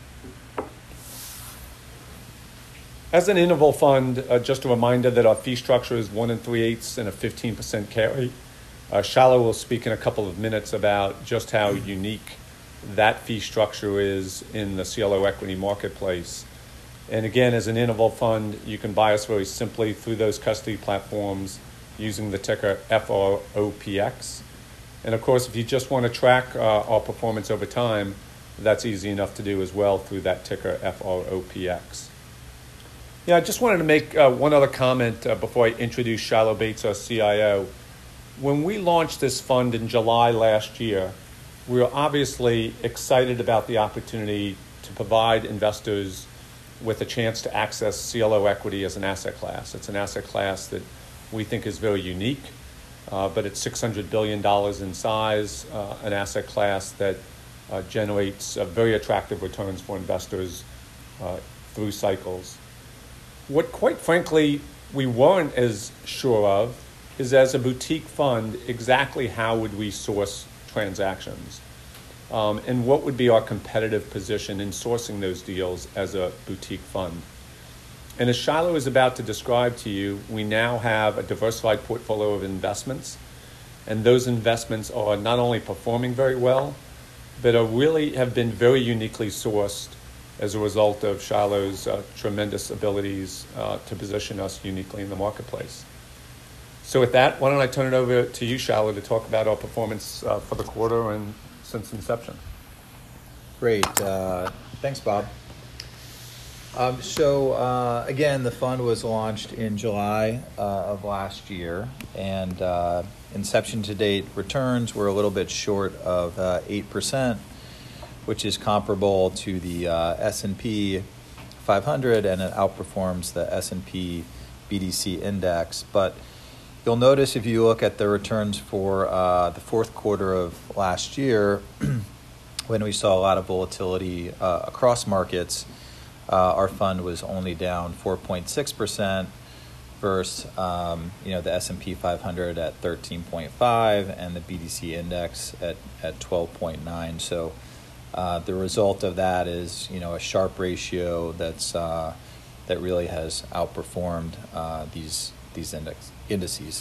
As an interval fund, uh, just a reminder that our fee structure is one and three eighths and a fifteen percent carry. Uh, Shallow will speak in a couple of minutes about just how unique that fee structure is in the C L O equity marketplace. And again, as an interval fund, you can buy us very simply through those custody platforms using the ticker F R O P X. And of course, if you just want to track uh, our performance over time, that's easy enough to do as well through that ticker F R O P X. Yeah, I just wanted to make uh, one other comment uh, before I introduce Shallow Bates, our C I O. When we launched this fund in July last year, we were obviously excited about the opportunity to provide investors with a chance to access C L O equity as an asset class. It's an asset class that we think is very unique, uh, but it's six hundred billion dollars in size, uh, an asset class that uh, generates uh, very attractive returns for investors uh, through cycles. What, quite frankly, we weren't as sure of is, as a boutique fund, exactly how would we source transactions? Um, and what would be our competitive position in sourcing those deals as a boutique fund? And as Shiloh is about to describe to you, we now have a diversified portfolio of investments, and those investments are not only performing very well, but are really have been very uniquely sourced as a result of Shiloh's uh, tremendous abilities uh, to position us uniquely in the marketplace. So with that, why don't I turn it over to you, Shiloh, to talk about our performance uh, for the quarter and since inception. Great. Uh, thanks, Bob. Um, so, uh, again, the fund was launched in July uh, of last year, and uh, inception to date returns were a little bit short of uh, eight percent, which is comparable to the uh, S and P five hundred, and it outperforms the S and P B D C index. But you'll notice if you look at the returns for uh, the fourth quarter of last year, when we saw a lot of volatility uh, across markets, uh, our fund was only down four point six percent versus um, you know the S and P five hundred at thirteen point five and the B D C index at, at twelve point nine. So uh, the result of that is you know a Sharpe ratio that's uh, that really has outperformed uh, these these index indices.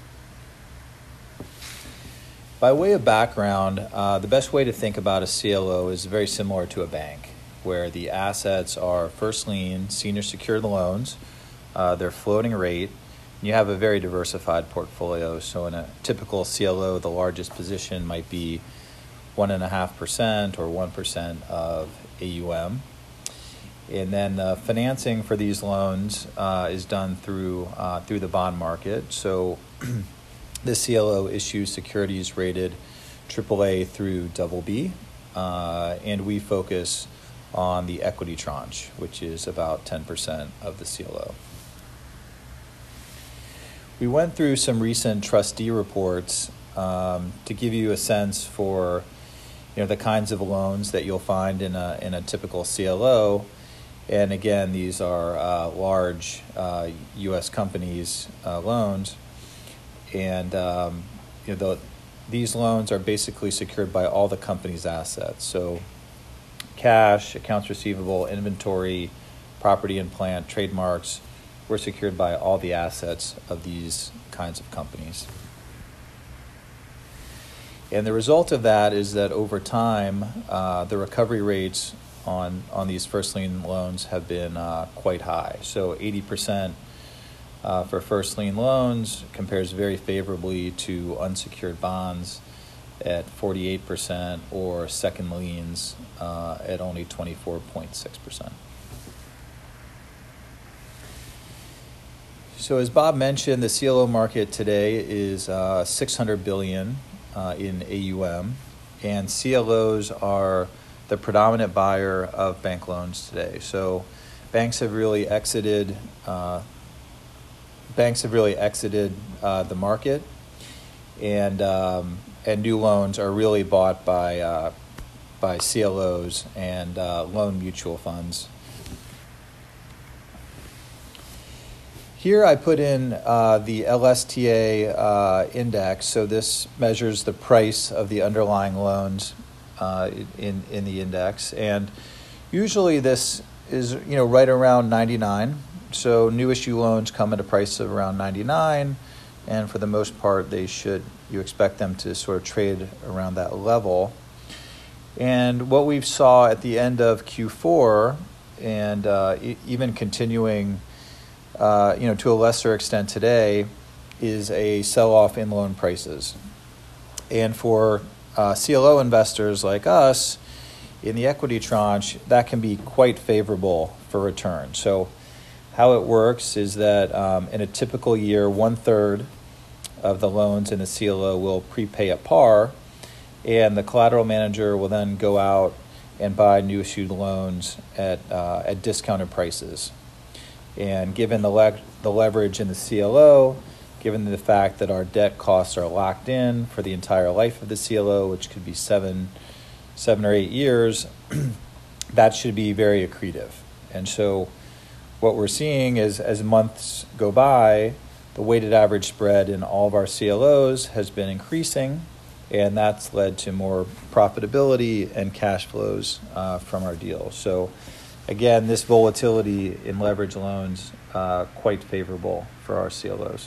By way of background, uh, the best way to think about a C L O is very similar to a bank, where the assets are first lien, senior secured loans, uh, they're floating rate, and you have a very diversified portfolio. So in a typical C L O, the largest position might be one point five percent or one percent of A U M. And then uh, financing for these loans uh, is done through uh, through the bond market. So this C L O issues securities rated triple A through double B, uh, and we focus on the equity tranche, which is about ten percent of the C L O. We went through some recent trustee reports um, to give you a sense for you know the kinds of loans that you'll find in a in a typical C L O. And again, these are uh, large uh, U S companies' uh, loans, and um, you know the, these loans are basically secured by all the company's assets. So, cash, accounts receivable, inventory, property and plant, trademarks, were secured by all the assets of these kinds of companies. And the result of that is that over time, uh, the recovery rates on on these first lien loans have been uh, quite high. So eighty percent uh, for first lien loans compares very favorably to unsecured bonds at forty-eight percent, or second liens uh, at only twenty-four point six percent. So as Bob mentioned, the C L O market today is uh, six hundred billion dollars uh, in A U M, and C L Os are the predominant buyer of bank loans today. So banks have really exited uh, banks have really exited uh, the market, and um, and new loans are really bought by uh, by C L Os and uh, loan mutual funds. Here I put in uh, the L S T A uh, index. So this measures the price of the underlying loans uh, in in the index, and usually this is you know right around ninety-nine. So new issue loans come at a price of around ninety-nine, and for the most part, they should you expect them to sort of trade around that level. And what we saw at the end of Q four, and uh, e- even continuing. Uh, you know, to a lesser extent today, is a sell-off in loan prices. And for uh, C L O investors like us, in the equity tranche, that can be quite favorable for return. So how it works is that um, in a typical year, one-third of the loans in the C L O will prepay at par, and the collateral manager will then go out and buy new issued loans at uh, at discounted prices. And given the le- the leverage in the C L O, given the fact that our debt costs are locked in for the entire life of the C L O, which could be seven, seven or eight years, that should be very accretive. And so what we're seeing is as months go by, the weighted average spread in all of our C L Os has been increasing, and that's led to more profitability and cash flows uh, from our deals. So again, this volatility in leverage loans uh, quite favorable for our C L Os.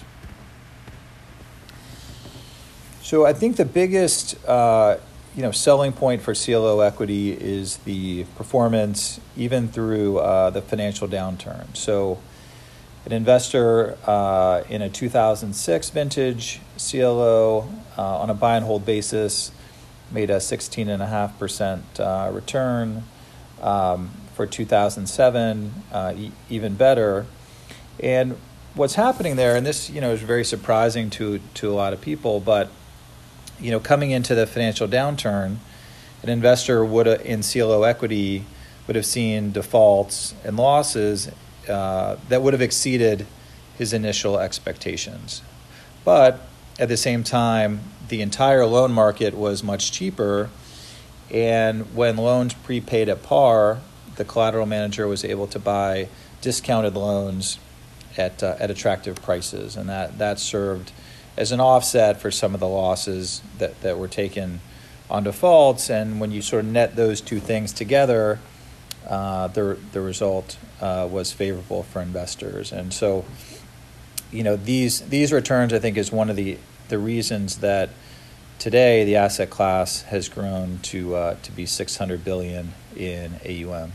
So I think the biggest uh, you know selling point for C L O equity is the performance even through uh, the financial downturn. So an investor uh, in a two thousand six vintage C L O uh, on a buy and hold basis made a sixteen point five percent uh, return. Um, For two thousand seven, uh, e- even better. And what's happening there, and this you know is very surprising to to a lot of people, but you know coming into the financial downturn, an investor would in C L O equity would have seen defaults and losses uh, that would have exceeded his initial expectations. But at the same time, the entire loan market was much cheaper, and when loans prepaid at par, the collateral manager was able to buy discounted loans at uh, at attractive prices, and that, that served as an offset for some of the losses that, that were taken on defaults. And when you sort of net those two things together, uh, the the result uh, was favorable for investors. And so, you know, these these returns, I think, is one of the the reasons that today the asset class has grown to uh, to be six hundred billion dollars in A U M.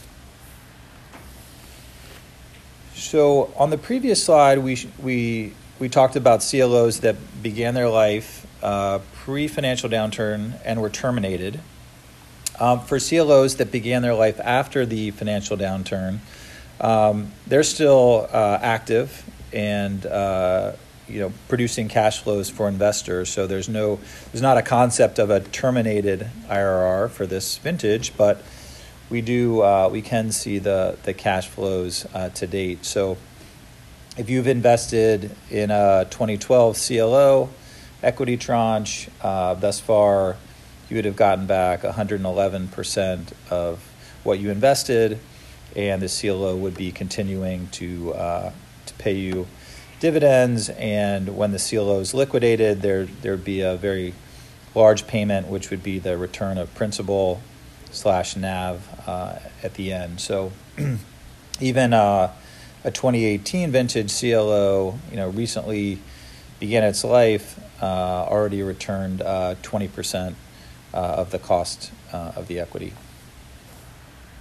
So on the previous slide, we we we talked about C L Os that began their life uh, pre-financial downturn and were terminated. Um, for C L Os that began their life after the financial downturn, um, they're still uh, active and uh, you know producing cash flows for investors. So there's no there's not a concept of a terminated I R R for this vintage, but we do uh, we can see the the cash flows uh, to date. So if you've invested in a twenty twelve C L O equity tranche, uh, thus far you would have gotten back one hundred eleven percent of what you invested, and the C L O would be continuing to uh, to pay you dividends. And when the C L O is liquidated, there there'd be a very large payment, which would be the return of principal slash N A V uh, at the end. So even uh, a twenty eighteen vintage C L O, you know, recently began its life, uh, already returned uh, twenty percent uh, of the cost uh, of the equity.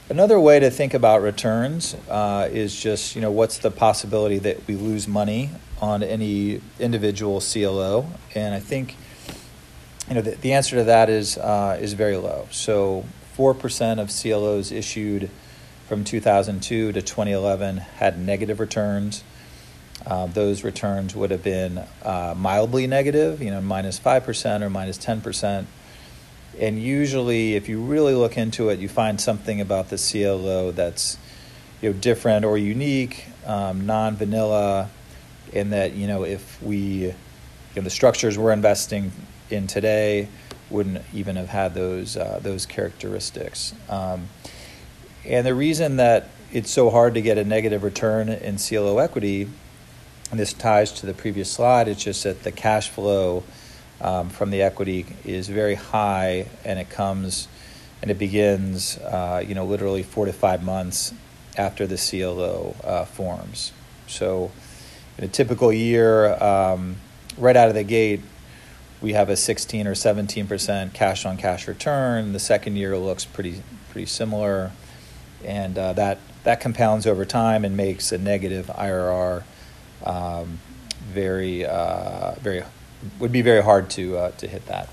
Another way to think about returns uh, is just, you know, what's the possibility that we lose money on any individual C L O? And I think, you know, the, the answer to that is uh, is very low. So four percent of C L Os issued from two thousand two to twenty eleven had negative returns. Uh, those returns would have been uh, mildly negative, you know, minus five percent or minus ten percent. And usually, if you really look into it, you find something about the C L O that's, you know, different or unique, um, non-vanilla, in that, you know, if we, you know, the structures we're investing in today wouldn't even have had those uh, those characteristics. Um, and the reason that it's so hard to get a negative return in C L O equity, and this ties to the previous slide, it's just that the cash flow Um, from the equity is very high, and it comes and it begins, uh, you know, literally four to five months after the C L O uh, forms. So, in a typical year, um, right out of the gate, we have a sixteen or seventeen percent cash on cash return. The second year looks pretty pretty similar, and uh, that that compounds over time and makes a negative I R R um, very uh, very. would be very hard to uh, to hit that.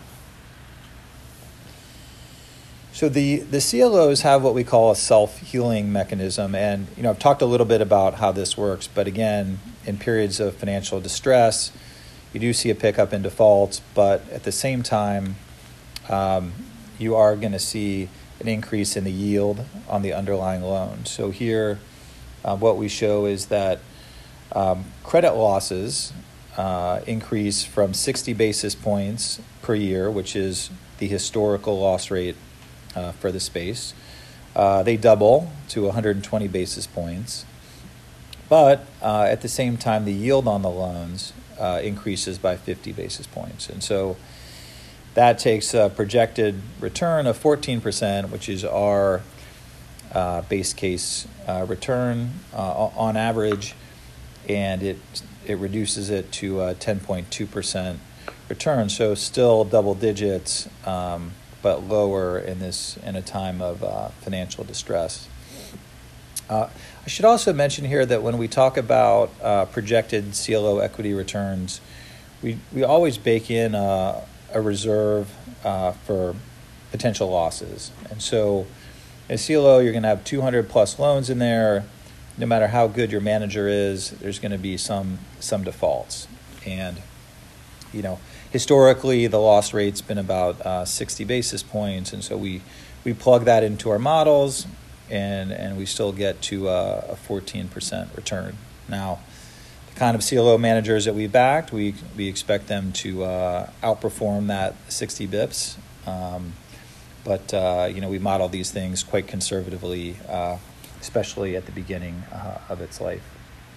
So the, the C L Os have what we call a self-healing mechanism, and you know I've talked a little bit about how this works, but again, in periods of financial distress, you do see a pickup in defaults, but at the same time, um, you are going to see an increase in the yield on the underlying loan. So here, uh, what we show is that um, credit losses Uh, increase from sixty basis points per year, which is the historical loss rate uh, for the space. Uh, they double to one hundred twenty basis points. But uh, at the same time, the yield on the loans uh, increases by fifty basis points. And so that takes a projected return of fourteen percent, which is our uh, base case uh, return uh, on average, and it it reduces it to a ten point two percent return. So still double digits, um, but lower in this in a time of uh, financial distress. Uh, I should also mention here that when we talk about uh, projected C L O equity returns, we we always bake in a, a reserve uh, for potential losses. And so in C L O, you're going to have two hundred plus loans in there. No matter how good your manager is, there's going to be some some defaults. And, you know, historically, the loss rate's been about uh, sixty basis points. And so we, we plug that into our models, and, and we still get to uh, a fourteen percent return. Now, the kind of C L O managers that we backed, we, we expect them to uh, outperform that sixty bips. Um, but, uh, you know, we model these things quite conservatively, uh, especially at the beginning uh, of its life.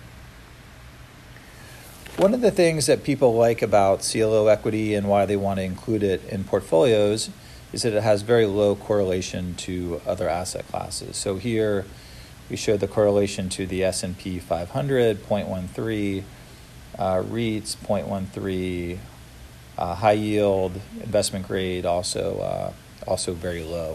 One of the things that people like about C L O equity and why they want to include it in portfolios is that it has very low correlation to other asset classes. So here we show the correlation to the S and P five hundred, zero point one three, uh, REITs, zero point one three, uh, high yield, investment grade, also uh, also very low.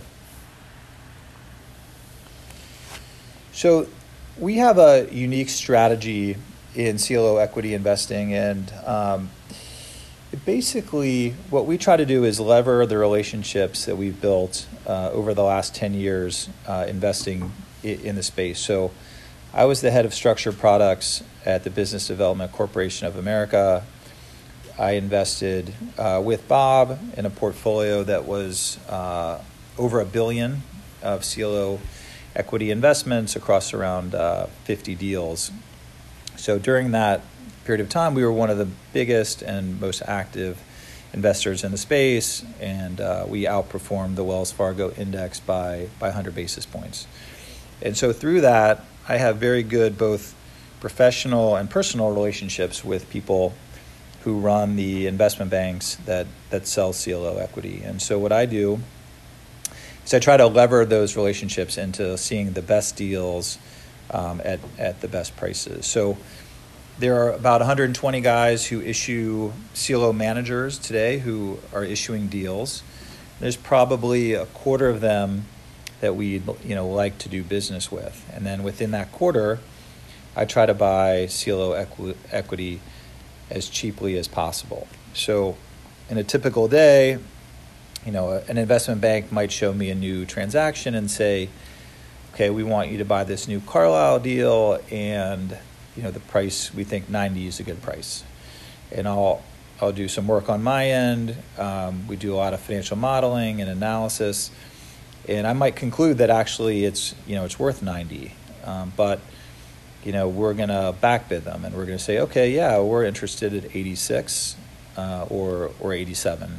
So we have a unique strategy in C L O equity investing, and um, basically what we try to do is lever the relationships that we've built uh, over the last ten years uh, investing i- in the space. So I was the head of structured products at the Business Development Corporation of America. I invested uh, with Bob in a portfolio that was uh, over a billion of C L O equity investments across around uh, fifty deals. So during that period of time, we were one of the biggest and most active investors in the space, and uh, we outperformed the Wells Fargo index by, by one hundred basis points. And so through that, I have very good both professional and personal relationships with people who run the investment banks that, that sell C L O equity. And so what I do So I try to lever those relationships into seeing the best deals um, at, at the best prices. So there are about one hundred twenty guys who issue C L O managers today who are issuing deals. There's probably a quarter of them that we you know like to do business with. And then within that quarter, I try to buy C L O equi- equity as cheaply as possible. So in a typical day, you know, an investment bank might show me a new transaction and say, okay, we want you to buy this new Carlyle deal, and you know the price, we think ninety is a good price. And I'll I'll do some work on my end. Um, we do a lot of financial modeling and analysis, and I might conclude that actually it's you know it's worth ninety, um, but you know we're gonna backbid them, and we're gonna say, okay, yeah, we're interested at eighty-six uh, or or eighty-seven.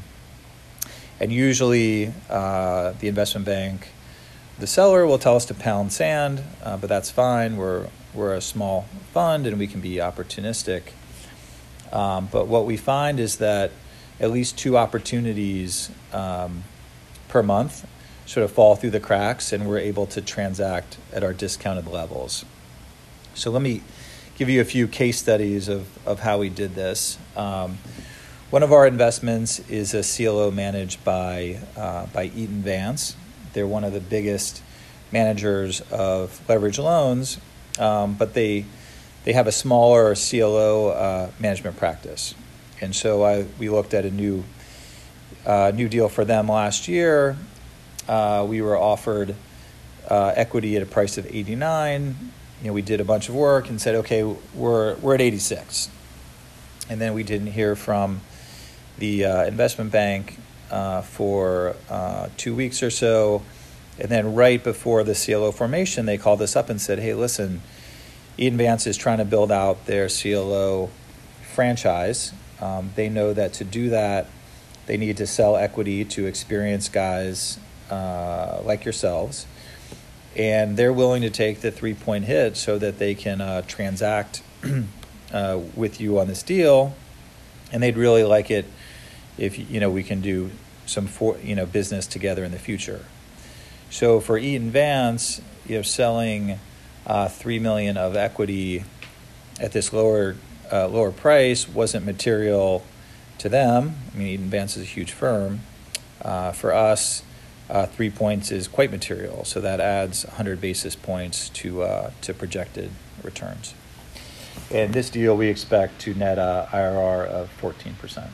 And usually uh, the investment bank, the seller will tell us to pound sand, uh, but that's fine. We're we're a small fund and we can be opportunistic. Um, but what we find is that at least two opportunities um, per month sort of fall through the cracks, and we're able to transact at our discounted levels. So let me give you a few case studies of, of how we did this. Um, One of our investments is a C L O managed by uh, by Eaton Vance. They're one of the biggest managers of leverage loans, um, but they they have a smaller C L O uh, management practice. And so I we looked at a new uh, new deal for them last year. Uh, we were offered uh, equity at a price of eighty-nine. You know, we did a bunch of work and said, okay, we're we're at eighty-six, and then we didn't hear from the uh, investment bank uh, for uh, two weeks or so. And then right before the C L O formation, they called us up and said, hey, listen, Eaton Vance is trying to build out their C L O franchise. Um, they know that to do that, they need to sell equity to experienced guys uh, like yourselves. And they're willing to take the three-point hit so that they can uh, transact uh, with you on this deal. And they'd really like it if you know we can do some for, you know business together in the future. So for Eaton Vance, you know, selling uh, three million of equity at this lower uh, lower price wasn't material to them. I mean, Eaton Vance is a huge firm. Uh, for us, uh, three points is quite material. So that adds one hundred basis points to uh, to projected returns. And this deal we expect to net a I R R of fourteen percent.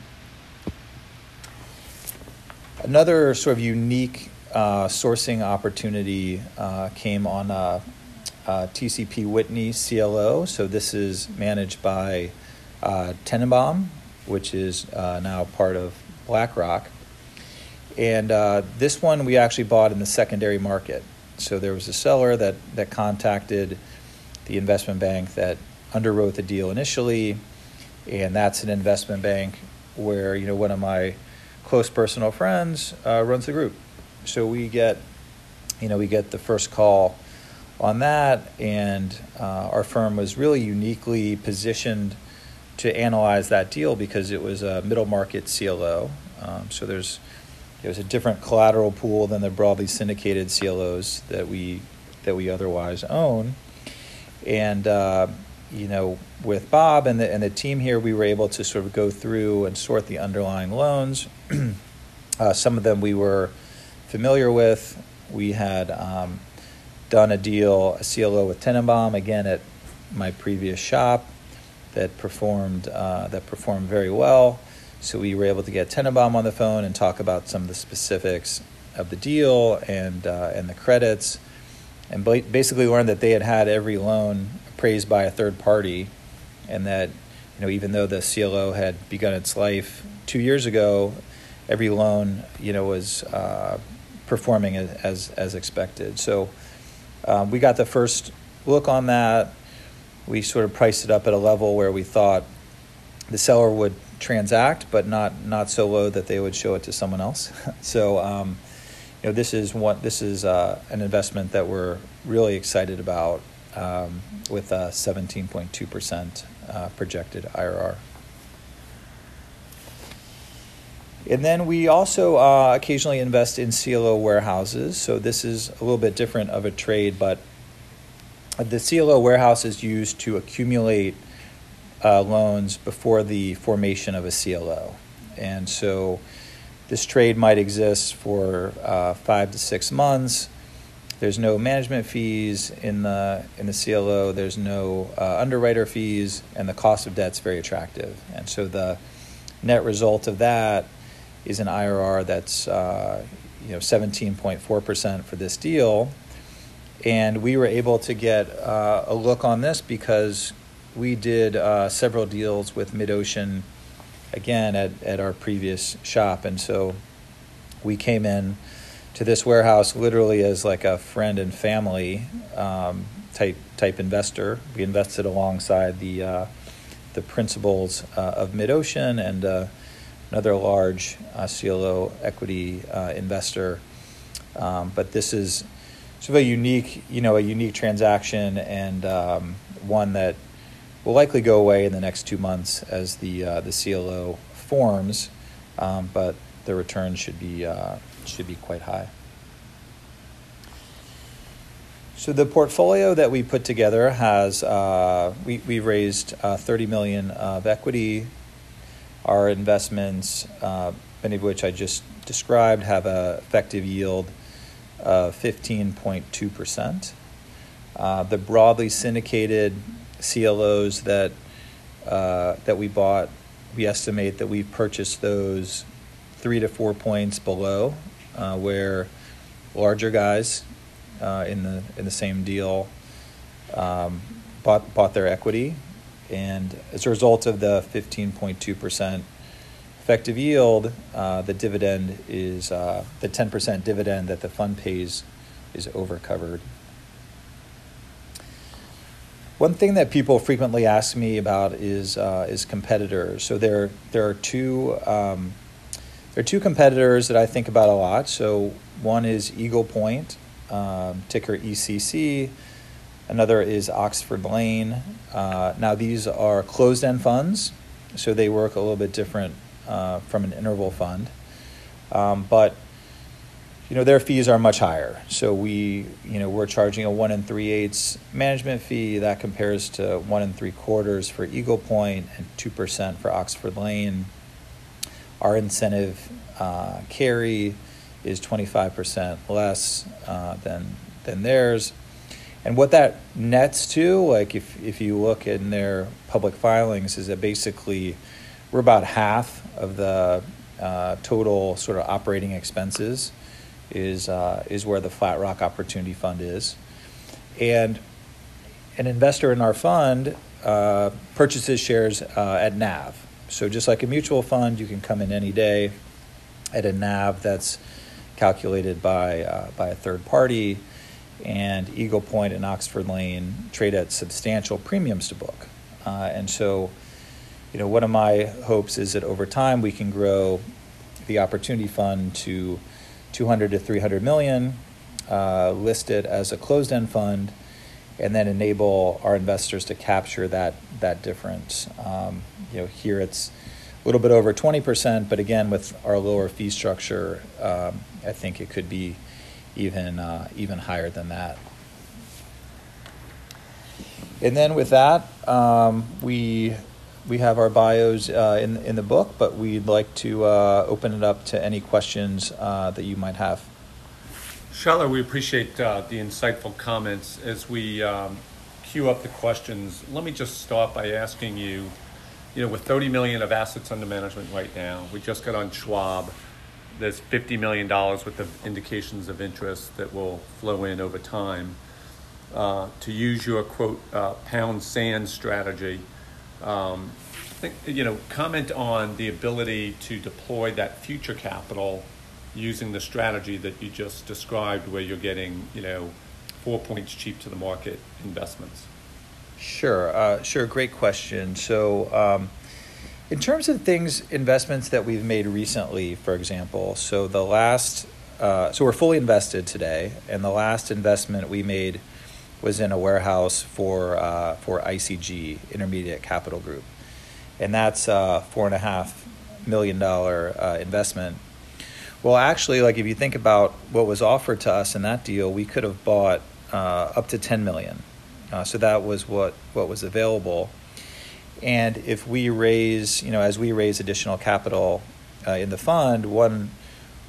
Another sort of unique uh, sourcing opportunity uh, came on uh, uh, T C P Whitney C L O. So this is managed by uh, Tenenbaum, which is uh, now part of BlackRock. And uh, this one we actually bought in the secondary market. So there was a seller that, that contacted the investment bank that underwrote the deal initially, and that's an investment bank where you know one of my close personal friends uh, runs the group. So we get, you know, we get the first call on that, and uh, our firm was really uniquely positioned to analyze that deal because it was a middle market C L O. Um, so there's there's a different collateral pool than the broadly syndicated C L Os that we that we otherwise own, and uh, you know, with Bob and the and the team here, we were able to sort of go through and sort the underlying loans. uh, some of them we were familiar with. We had um, done a deal, a C L O with Tenenbaum, again at my previous shop, that performed uh, that performed very well. So we were able to get Tenenbaum on the phone and talk about some of the specifics of the deal and uh, and the credits, and basically learned that they had had every loan appraised by a third party, and that you know even though the C L O had begun its life two years ago, every loan you know was uh, performing as, as as expected. So um, we got the first look on that. We sort of priced it up at a level where we thought the seller would transact, but not not so low that they would show it to someone else. so um, you know this is what this is uh, an investment that we're really excited about. Um, with a seventeen point two percent uh, projected I R R. And then we also uh, occasionally invest in C L O warehouses. So this is a little bit different of a trade, but the C L O warehouse is used to accumulate uh, loans before the formation of a C L O. And so this trade might exist for uh, five to six months. There's no management fees in the in the C L O. There's no uh, underwriter fees, and the cost of debt's very attractive. And so the net result of that is an I R R that's uh, you know seventeen point four percent for this deal. And we were able to get uh, a look on this because we did uh, several deals with MidOcean, again, at, at our previous shop. And so we came in to this warehouse literally as like a friend and family um, type type investor. We invested alongside the uh, the principals uh, of MidOcean and uh, another large uh, C L O equity uh, investor. Um, but this is sort of a unique, you know, a unique transaction, and um, one that will likely go away in the next two months as the uh, the C L O forms. Um, but the return should be uh, should be quite high. So the portfolio that we put together has uh, we we raised uh, thirty million of equity. Our investments, uh, many of which I just described, have a effective yield of fifteen point two percent. Uh, the broadly syndicated C L Os that uh, that we bought, we estimate that we've purchased those three to four points below uh, where larger guys uh, in the in the same deal um, bought bought their equity, and as a result of the fifteen point two percent effective yield, uh, the dividend is uh, the ten percent dividend that the fund pays is overcovered. One thing that people frequently ask me about is uh, is competitors. So there there are two um, there are two competitors that I think about a lot. So one is Eagle Point, um, ticker E C C. Another is Oxford Lane. Uh, now these are closed-end funds, so they work a little bit different uh, from an interval fund, um, but you know, their fees are much higher. So we, you know, we're charging a one and three eighths management fee that compares to one and three quarters for Eagle Point and two percent for Oxford Lane. Our incentive uh, carry is twenty-five percent less uh, than than theirs. And what that nets to, like if if you look in their public filings, is that basically we're about half of the uh, total sort of operating expenses is uh, is where the Flat Rock Opportunity Fund is. And an investor in our fund uh, purchases shares uh, at N A V. So just like a mutual fund, you can come in any day at a N A V that's calculated by uh, by a third party, and Eagle Point and Oxford Lane trade at substantial premiums to book. Uh, and so, you know, one of my hopes is that over time we can grow the Opportunity Fund to two hundred to three hundred million, uh, list it as a closed-end fund, and then enable our investors to capture that that difference. Um, you know, here it's a little bit over twenty percent, but again, with our lower fee structure, um, I think it could be even uh, even higher than that. And then with that, um, we we have our bios uh, in in the book, but we'd like to uh, open it up to any questions uh, that you might have. Scheller, we appreciate uh, the insightful comments. As we um, queue up the questions, let me just start by asking you, you know, with thirty million of assets under management right now, we just got on Schwab. There's fifty million dollars worth of indications of interest that will flow in over time. Uh, to use your quote, uh, pound sand strategy, um, I think, you know, comment on the ability to deploy that future capital using the strategy that you just described, where you're getting, you know, four points cheap to the market investments. Sure, uh, sure, great question. So, um, in terms of things, investments that we've made recently, for example, so the last, uh, so we're fully invested today, and the last investment we made was in a warehouse for uh, for I C G, Intermediate Capital Group, and that's a four and a half million dollar uh, investment. Well, actually, like if you think about what was offered to us in that deal, we could have bought uh, up to ten million. Uh, so that was what what was available. And if we raise, you know, as we raise additional capital uh, in the fund, one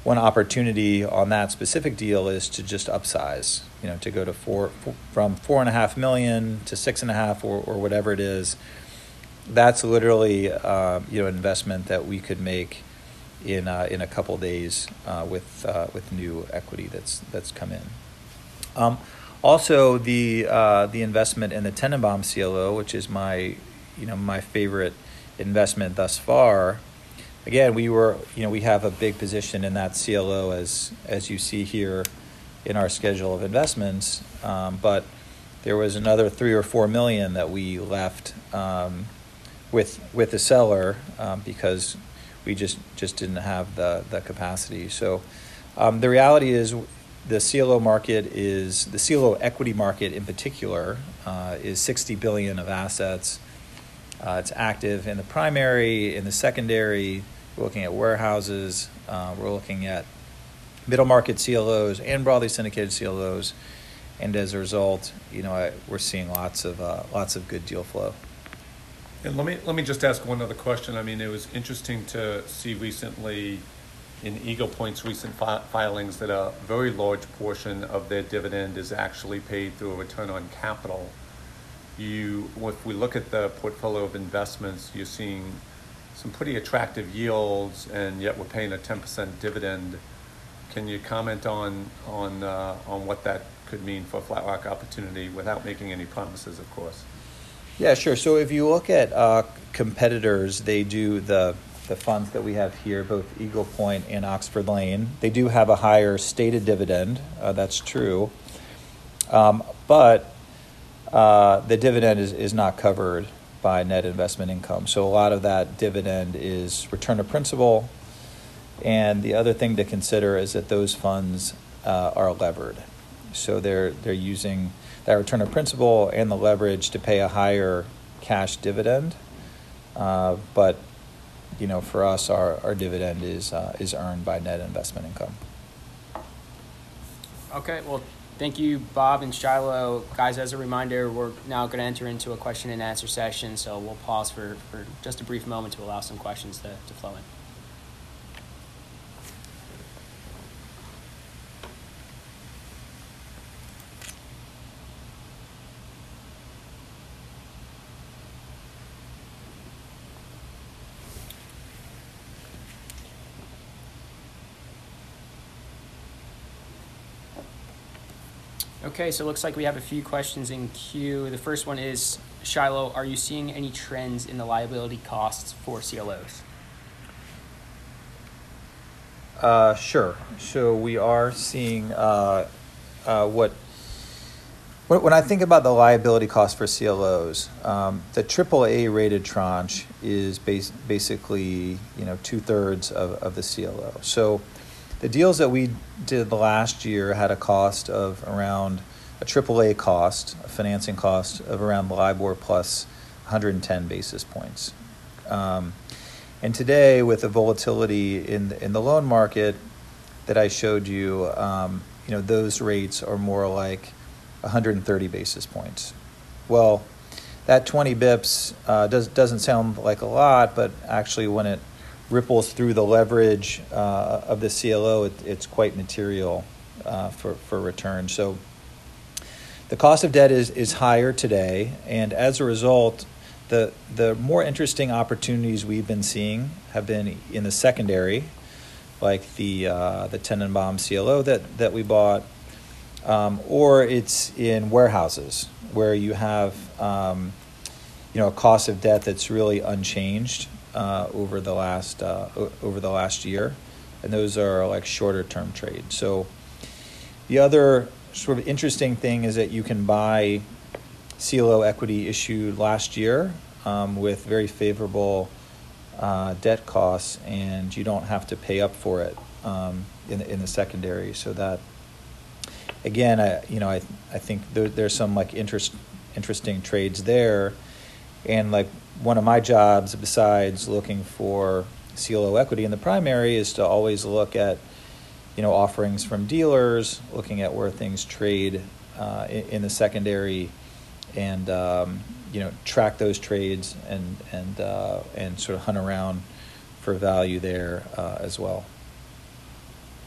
one opportunity on that specific deal is to just upsize, you know, to go to four, four from four and a half million to six and a half or, or whatever it is. That's literally, uh, you know, an investment that we could make in uh, in a couple days uh, with uh, with new equity that's that's come in. Um, also, the uh, the investment in the Tenenbaum C L O, which is my you know my favorite investment thus far. Again, we were, you know, we have a big position in that C L O as as you see here in our schedule of investments, um, but there was another three or four million that we left um, with with the seller um, because we just just didn't have the the capacity. So um, the reality is, the C L O market is the C L O equity market in particular uh, is sixty billion of assets. Uh, it's active in the primary, in the secondary. We're looking at warehouses. Uh, we're looking at middle market C L Os and broadly syndicated C L Os, and as a result, you know, I, we're seeing lots of uh, lots of good deal flow. And let me let me just ask one other question. I mean, it was interesting to see recently in Eagle Point's recent fi- filings that a very large portion of their dividend is actually paid through a return on capital. You, if we look at the portfolio of investments, you're seeing some pretty attractive yields, and yet we're paying a ten percent dividend. Can you comment on on uh, on what that could mean for Flatrock Opportunity without making any promises, of course? Yeah, sure. So if you look at uh, competitors, they do the the funds that we have here, both Eagle Point and Oxford Lane. They do have a higher stated dividend. Uh, that's true, um, but uh, the dividend is, is not covered by net investment income. So a lot of that dividend is return to principal. And the other thing to consider is that those funds uh, are levered. So they're they're using that return of principal and the leverage to pay a higher cash dividend. Uh, but you know, for us, our, our dividend is uh, is earned by net investment income. Okay, well, thank you, Bob and Shiloh. Guys, as a reminder, we're now going to enter into a question and answer session, so we'll pause for, for just a brief moment to allow some questions to, to flow in. Okay, so it looks like we have a few questions in queue. The first one is, Shiloh, are you seeing any trends in the liability costs for C L Os? Uh, sure. So we are seeing uh, uh, what, when I think about the liability cost for C L Os, um, the triple A rated tranche is bas- basically, you know, two thirds of, of the C L O. So the deals that we did last year had a cost of around a triple A cost, a financing cost of around LIBOR plus one hundred ten basis points. Um, and today, with the volatility in in the loan market that I showed you, um, you know, those rates are more like one hundred thirty basis points. Well, that twenty bips uh, does doesn't sound like a lot, but actually, when it ripples through the leverage uh, of the C L O, it, it's quite material uh, for, for return. So the cost of debt is, is higher today, and as a result, the the more interesting opportunities we've been seeing have been in the secondary, like the uh, the Tenenbaum C L O that, that we bought, um, or it's in warehouses where you have um, you know a cost of debt that's really unchanged Uh, over the last uh, o- over the last year, and those are like shorter term trades. So the other sort of interesting thing is that you can buy C L O equity issued last year um, with very favorable uh, debt costs, and you don't have to pay up for it um, in the, in the secondary. So that again, I you know I I think there, there's some like interest interesting trades there, and like. One of my jobs, besides looking for C L O equity in the primary, is to always look at, you know, offerings from dealers, looking at where things trade uh, in, in the secondary, and um, you know, track those trades and and uh, and sort of hunt around for value there uh, as well.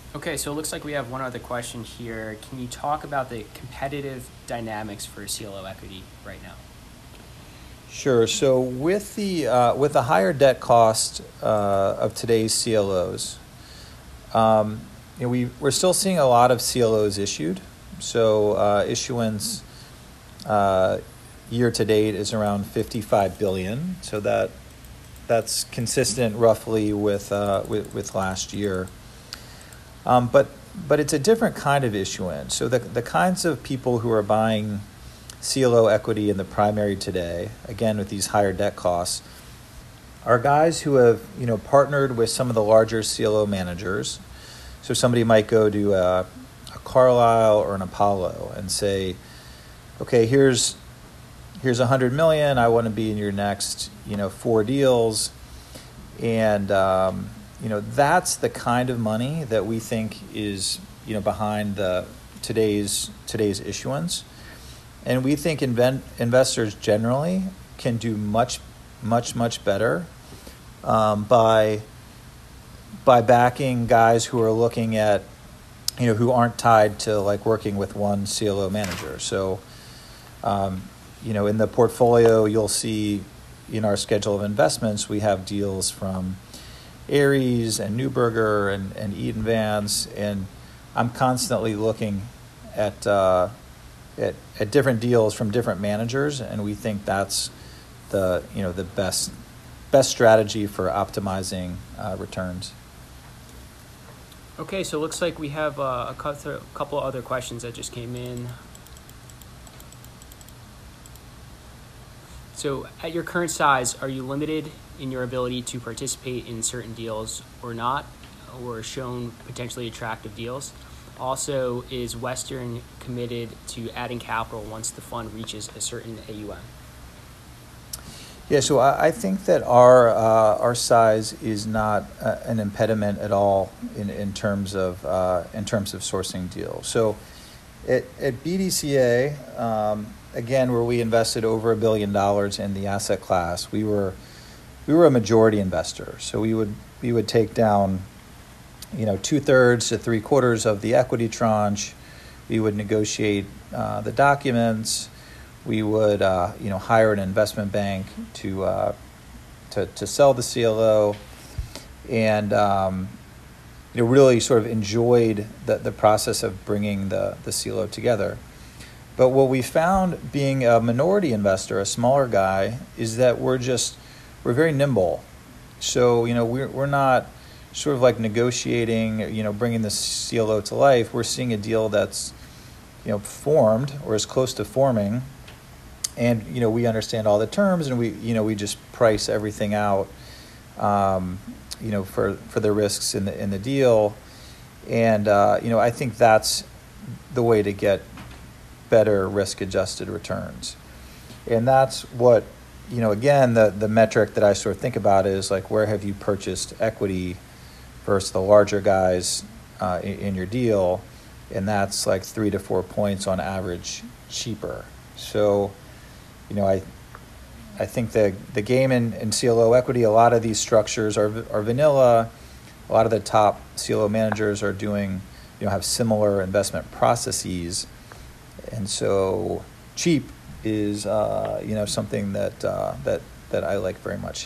Okay, so it looks like we have one other question here. Can you talk about the competitive dynamics for C L O equity right now? Sure. So with the uh, with the higher debt cost uh, of today's C L Os, um, you know, we we're still seeing a lot of C L Os issued. So uh, issuance uh, year to date is around fifty-five billion. So that that's consistent roughly with uh, with, with last year. Um, but but it's a different kind of issuance. So the the kinds of people who are buying C L O equity in the primary today, again with these higher debt costs, are guys who have you know partnered with some of the larger C L O managers. So somebody might go to a, a Carlyle or an Apollo and say, okay, here's here's a hundred million. I want to be in your next you know four deals, and um, you know that's the kind of money that we think is you know behind the today's today's issuance. And we think invent, investors generally can do much, much, much better um, by by backing guys who are looking at, you know, who aren't tied to like working with one C L O manager. So, um, you know, in the portfolio, you'll see in our schedule of investments, we have deals from Ares and Neuberger and, and Eaton Vance, and I'm constantly looking at. Uh, At, at different deals from different managers, and we think that's the you know the best best strategy for optimizing uh, returns. Okay, so it looks like we have uh, a couple of other questions that just came in. So at your current size, are you limited in your ability to participate in certain deals or not, or shown potentially attractive deals? Also, is Western committed to adding capital once the fund reaches a certain A U M? Yeah, so I, I think that our uh, our size is not uh, an impediment at all in, in terms of uh, in terms of sourcing deals. So at, at B D C A, um, again, where we invested over a billion dollars in the asset class, we were we were a majority investor. So we would we would take down you know, two thirds to three quarters of the equity tranche. We would negotiate uh, the documents. We would, uh, you know, hire an investment bank to uh, to to sell the C L O, and um, you know, really sort of enjoyed the the process of bringing the the C L O together. But what we found, being a minority investor, a smaller guy, is that we're just we're very nimble. So you know, we're we're not sort of like negotiating, you know, bringing the C L O to life. We're seeing a deal that's, you know, formed or is close to forming, and you know, we understand all the terms, and we, you know, we just price everything out, um, you know, for, for the risks in the in the deal, and uh, you know, I think that's the way to get better risk-adjusted returns, and that's what, you know, again, the the metric that I sort of think about is like, where have you purchased equity versus the larger guys uh, in, in your deal, and that's like three to four points on average cheaper. So, you know, I I think the the game in, in C L O equity, a lot of these structures are are vanilla. A lot of the top C L O managers are doing, you know, have similar investment processes, and so cheap is uh, you know something that uh, that that I like very much.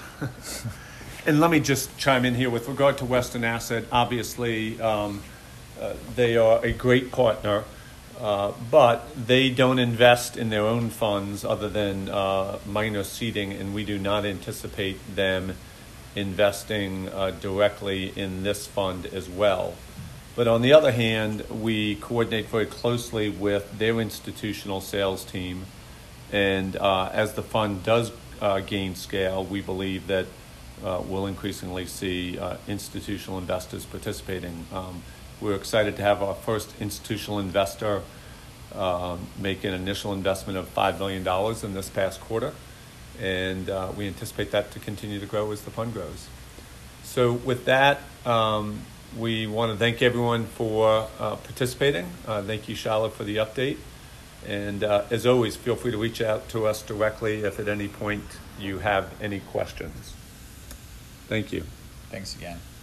And let me just chime in here with regard to Western Asset. Obviously, um, uh, they are a great partner, uh, but they don't invest in their own funds other than uh, minor seeding, and we do not anticipate them investing uh, directly in this fund as well. But on the other hand, we coordinate very closely with their institutional sales team, and uh, as the fund does uh, gain scale, we believe that Uh, we'll increasingly see uh, institutional investors participating. Um, we're excited to have our first institutional investor um, make an initial investment of five million dollars in this past quarter, and uh, we anticipate that to continue to grow as the fund grows. So with that, um, we want to thank everyone for uh, participating. Uh, thank you, Shala, for the update. And uh, as always, feel free to reach out to us directly if at any point you have any questions. Thank you. Thanks again.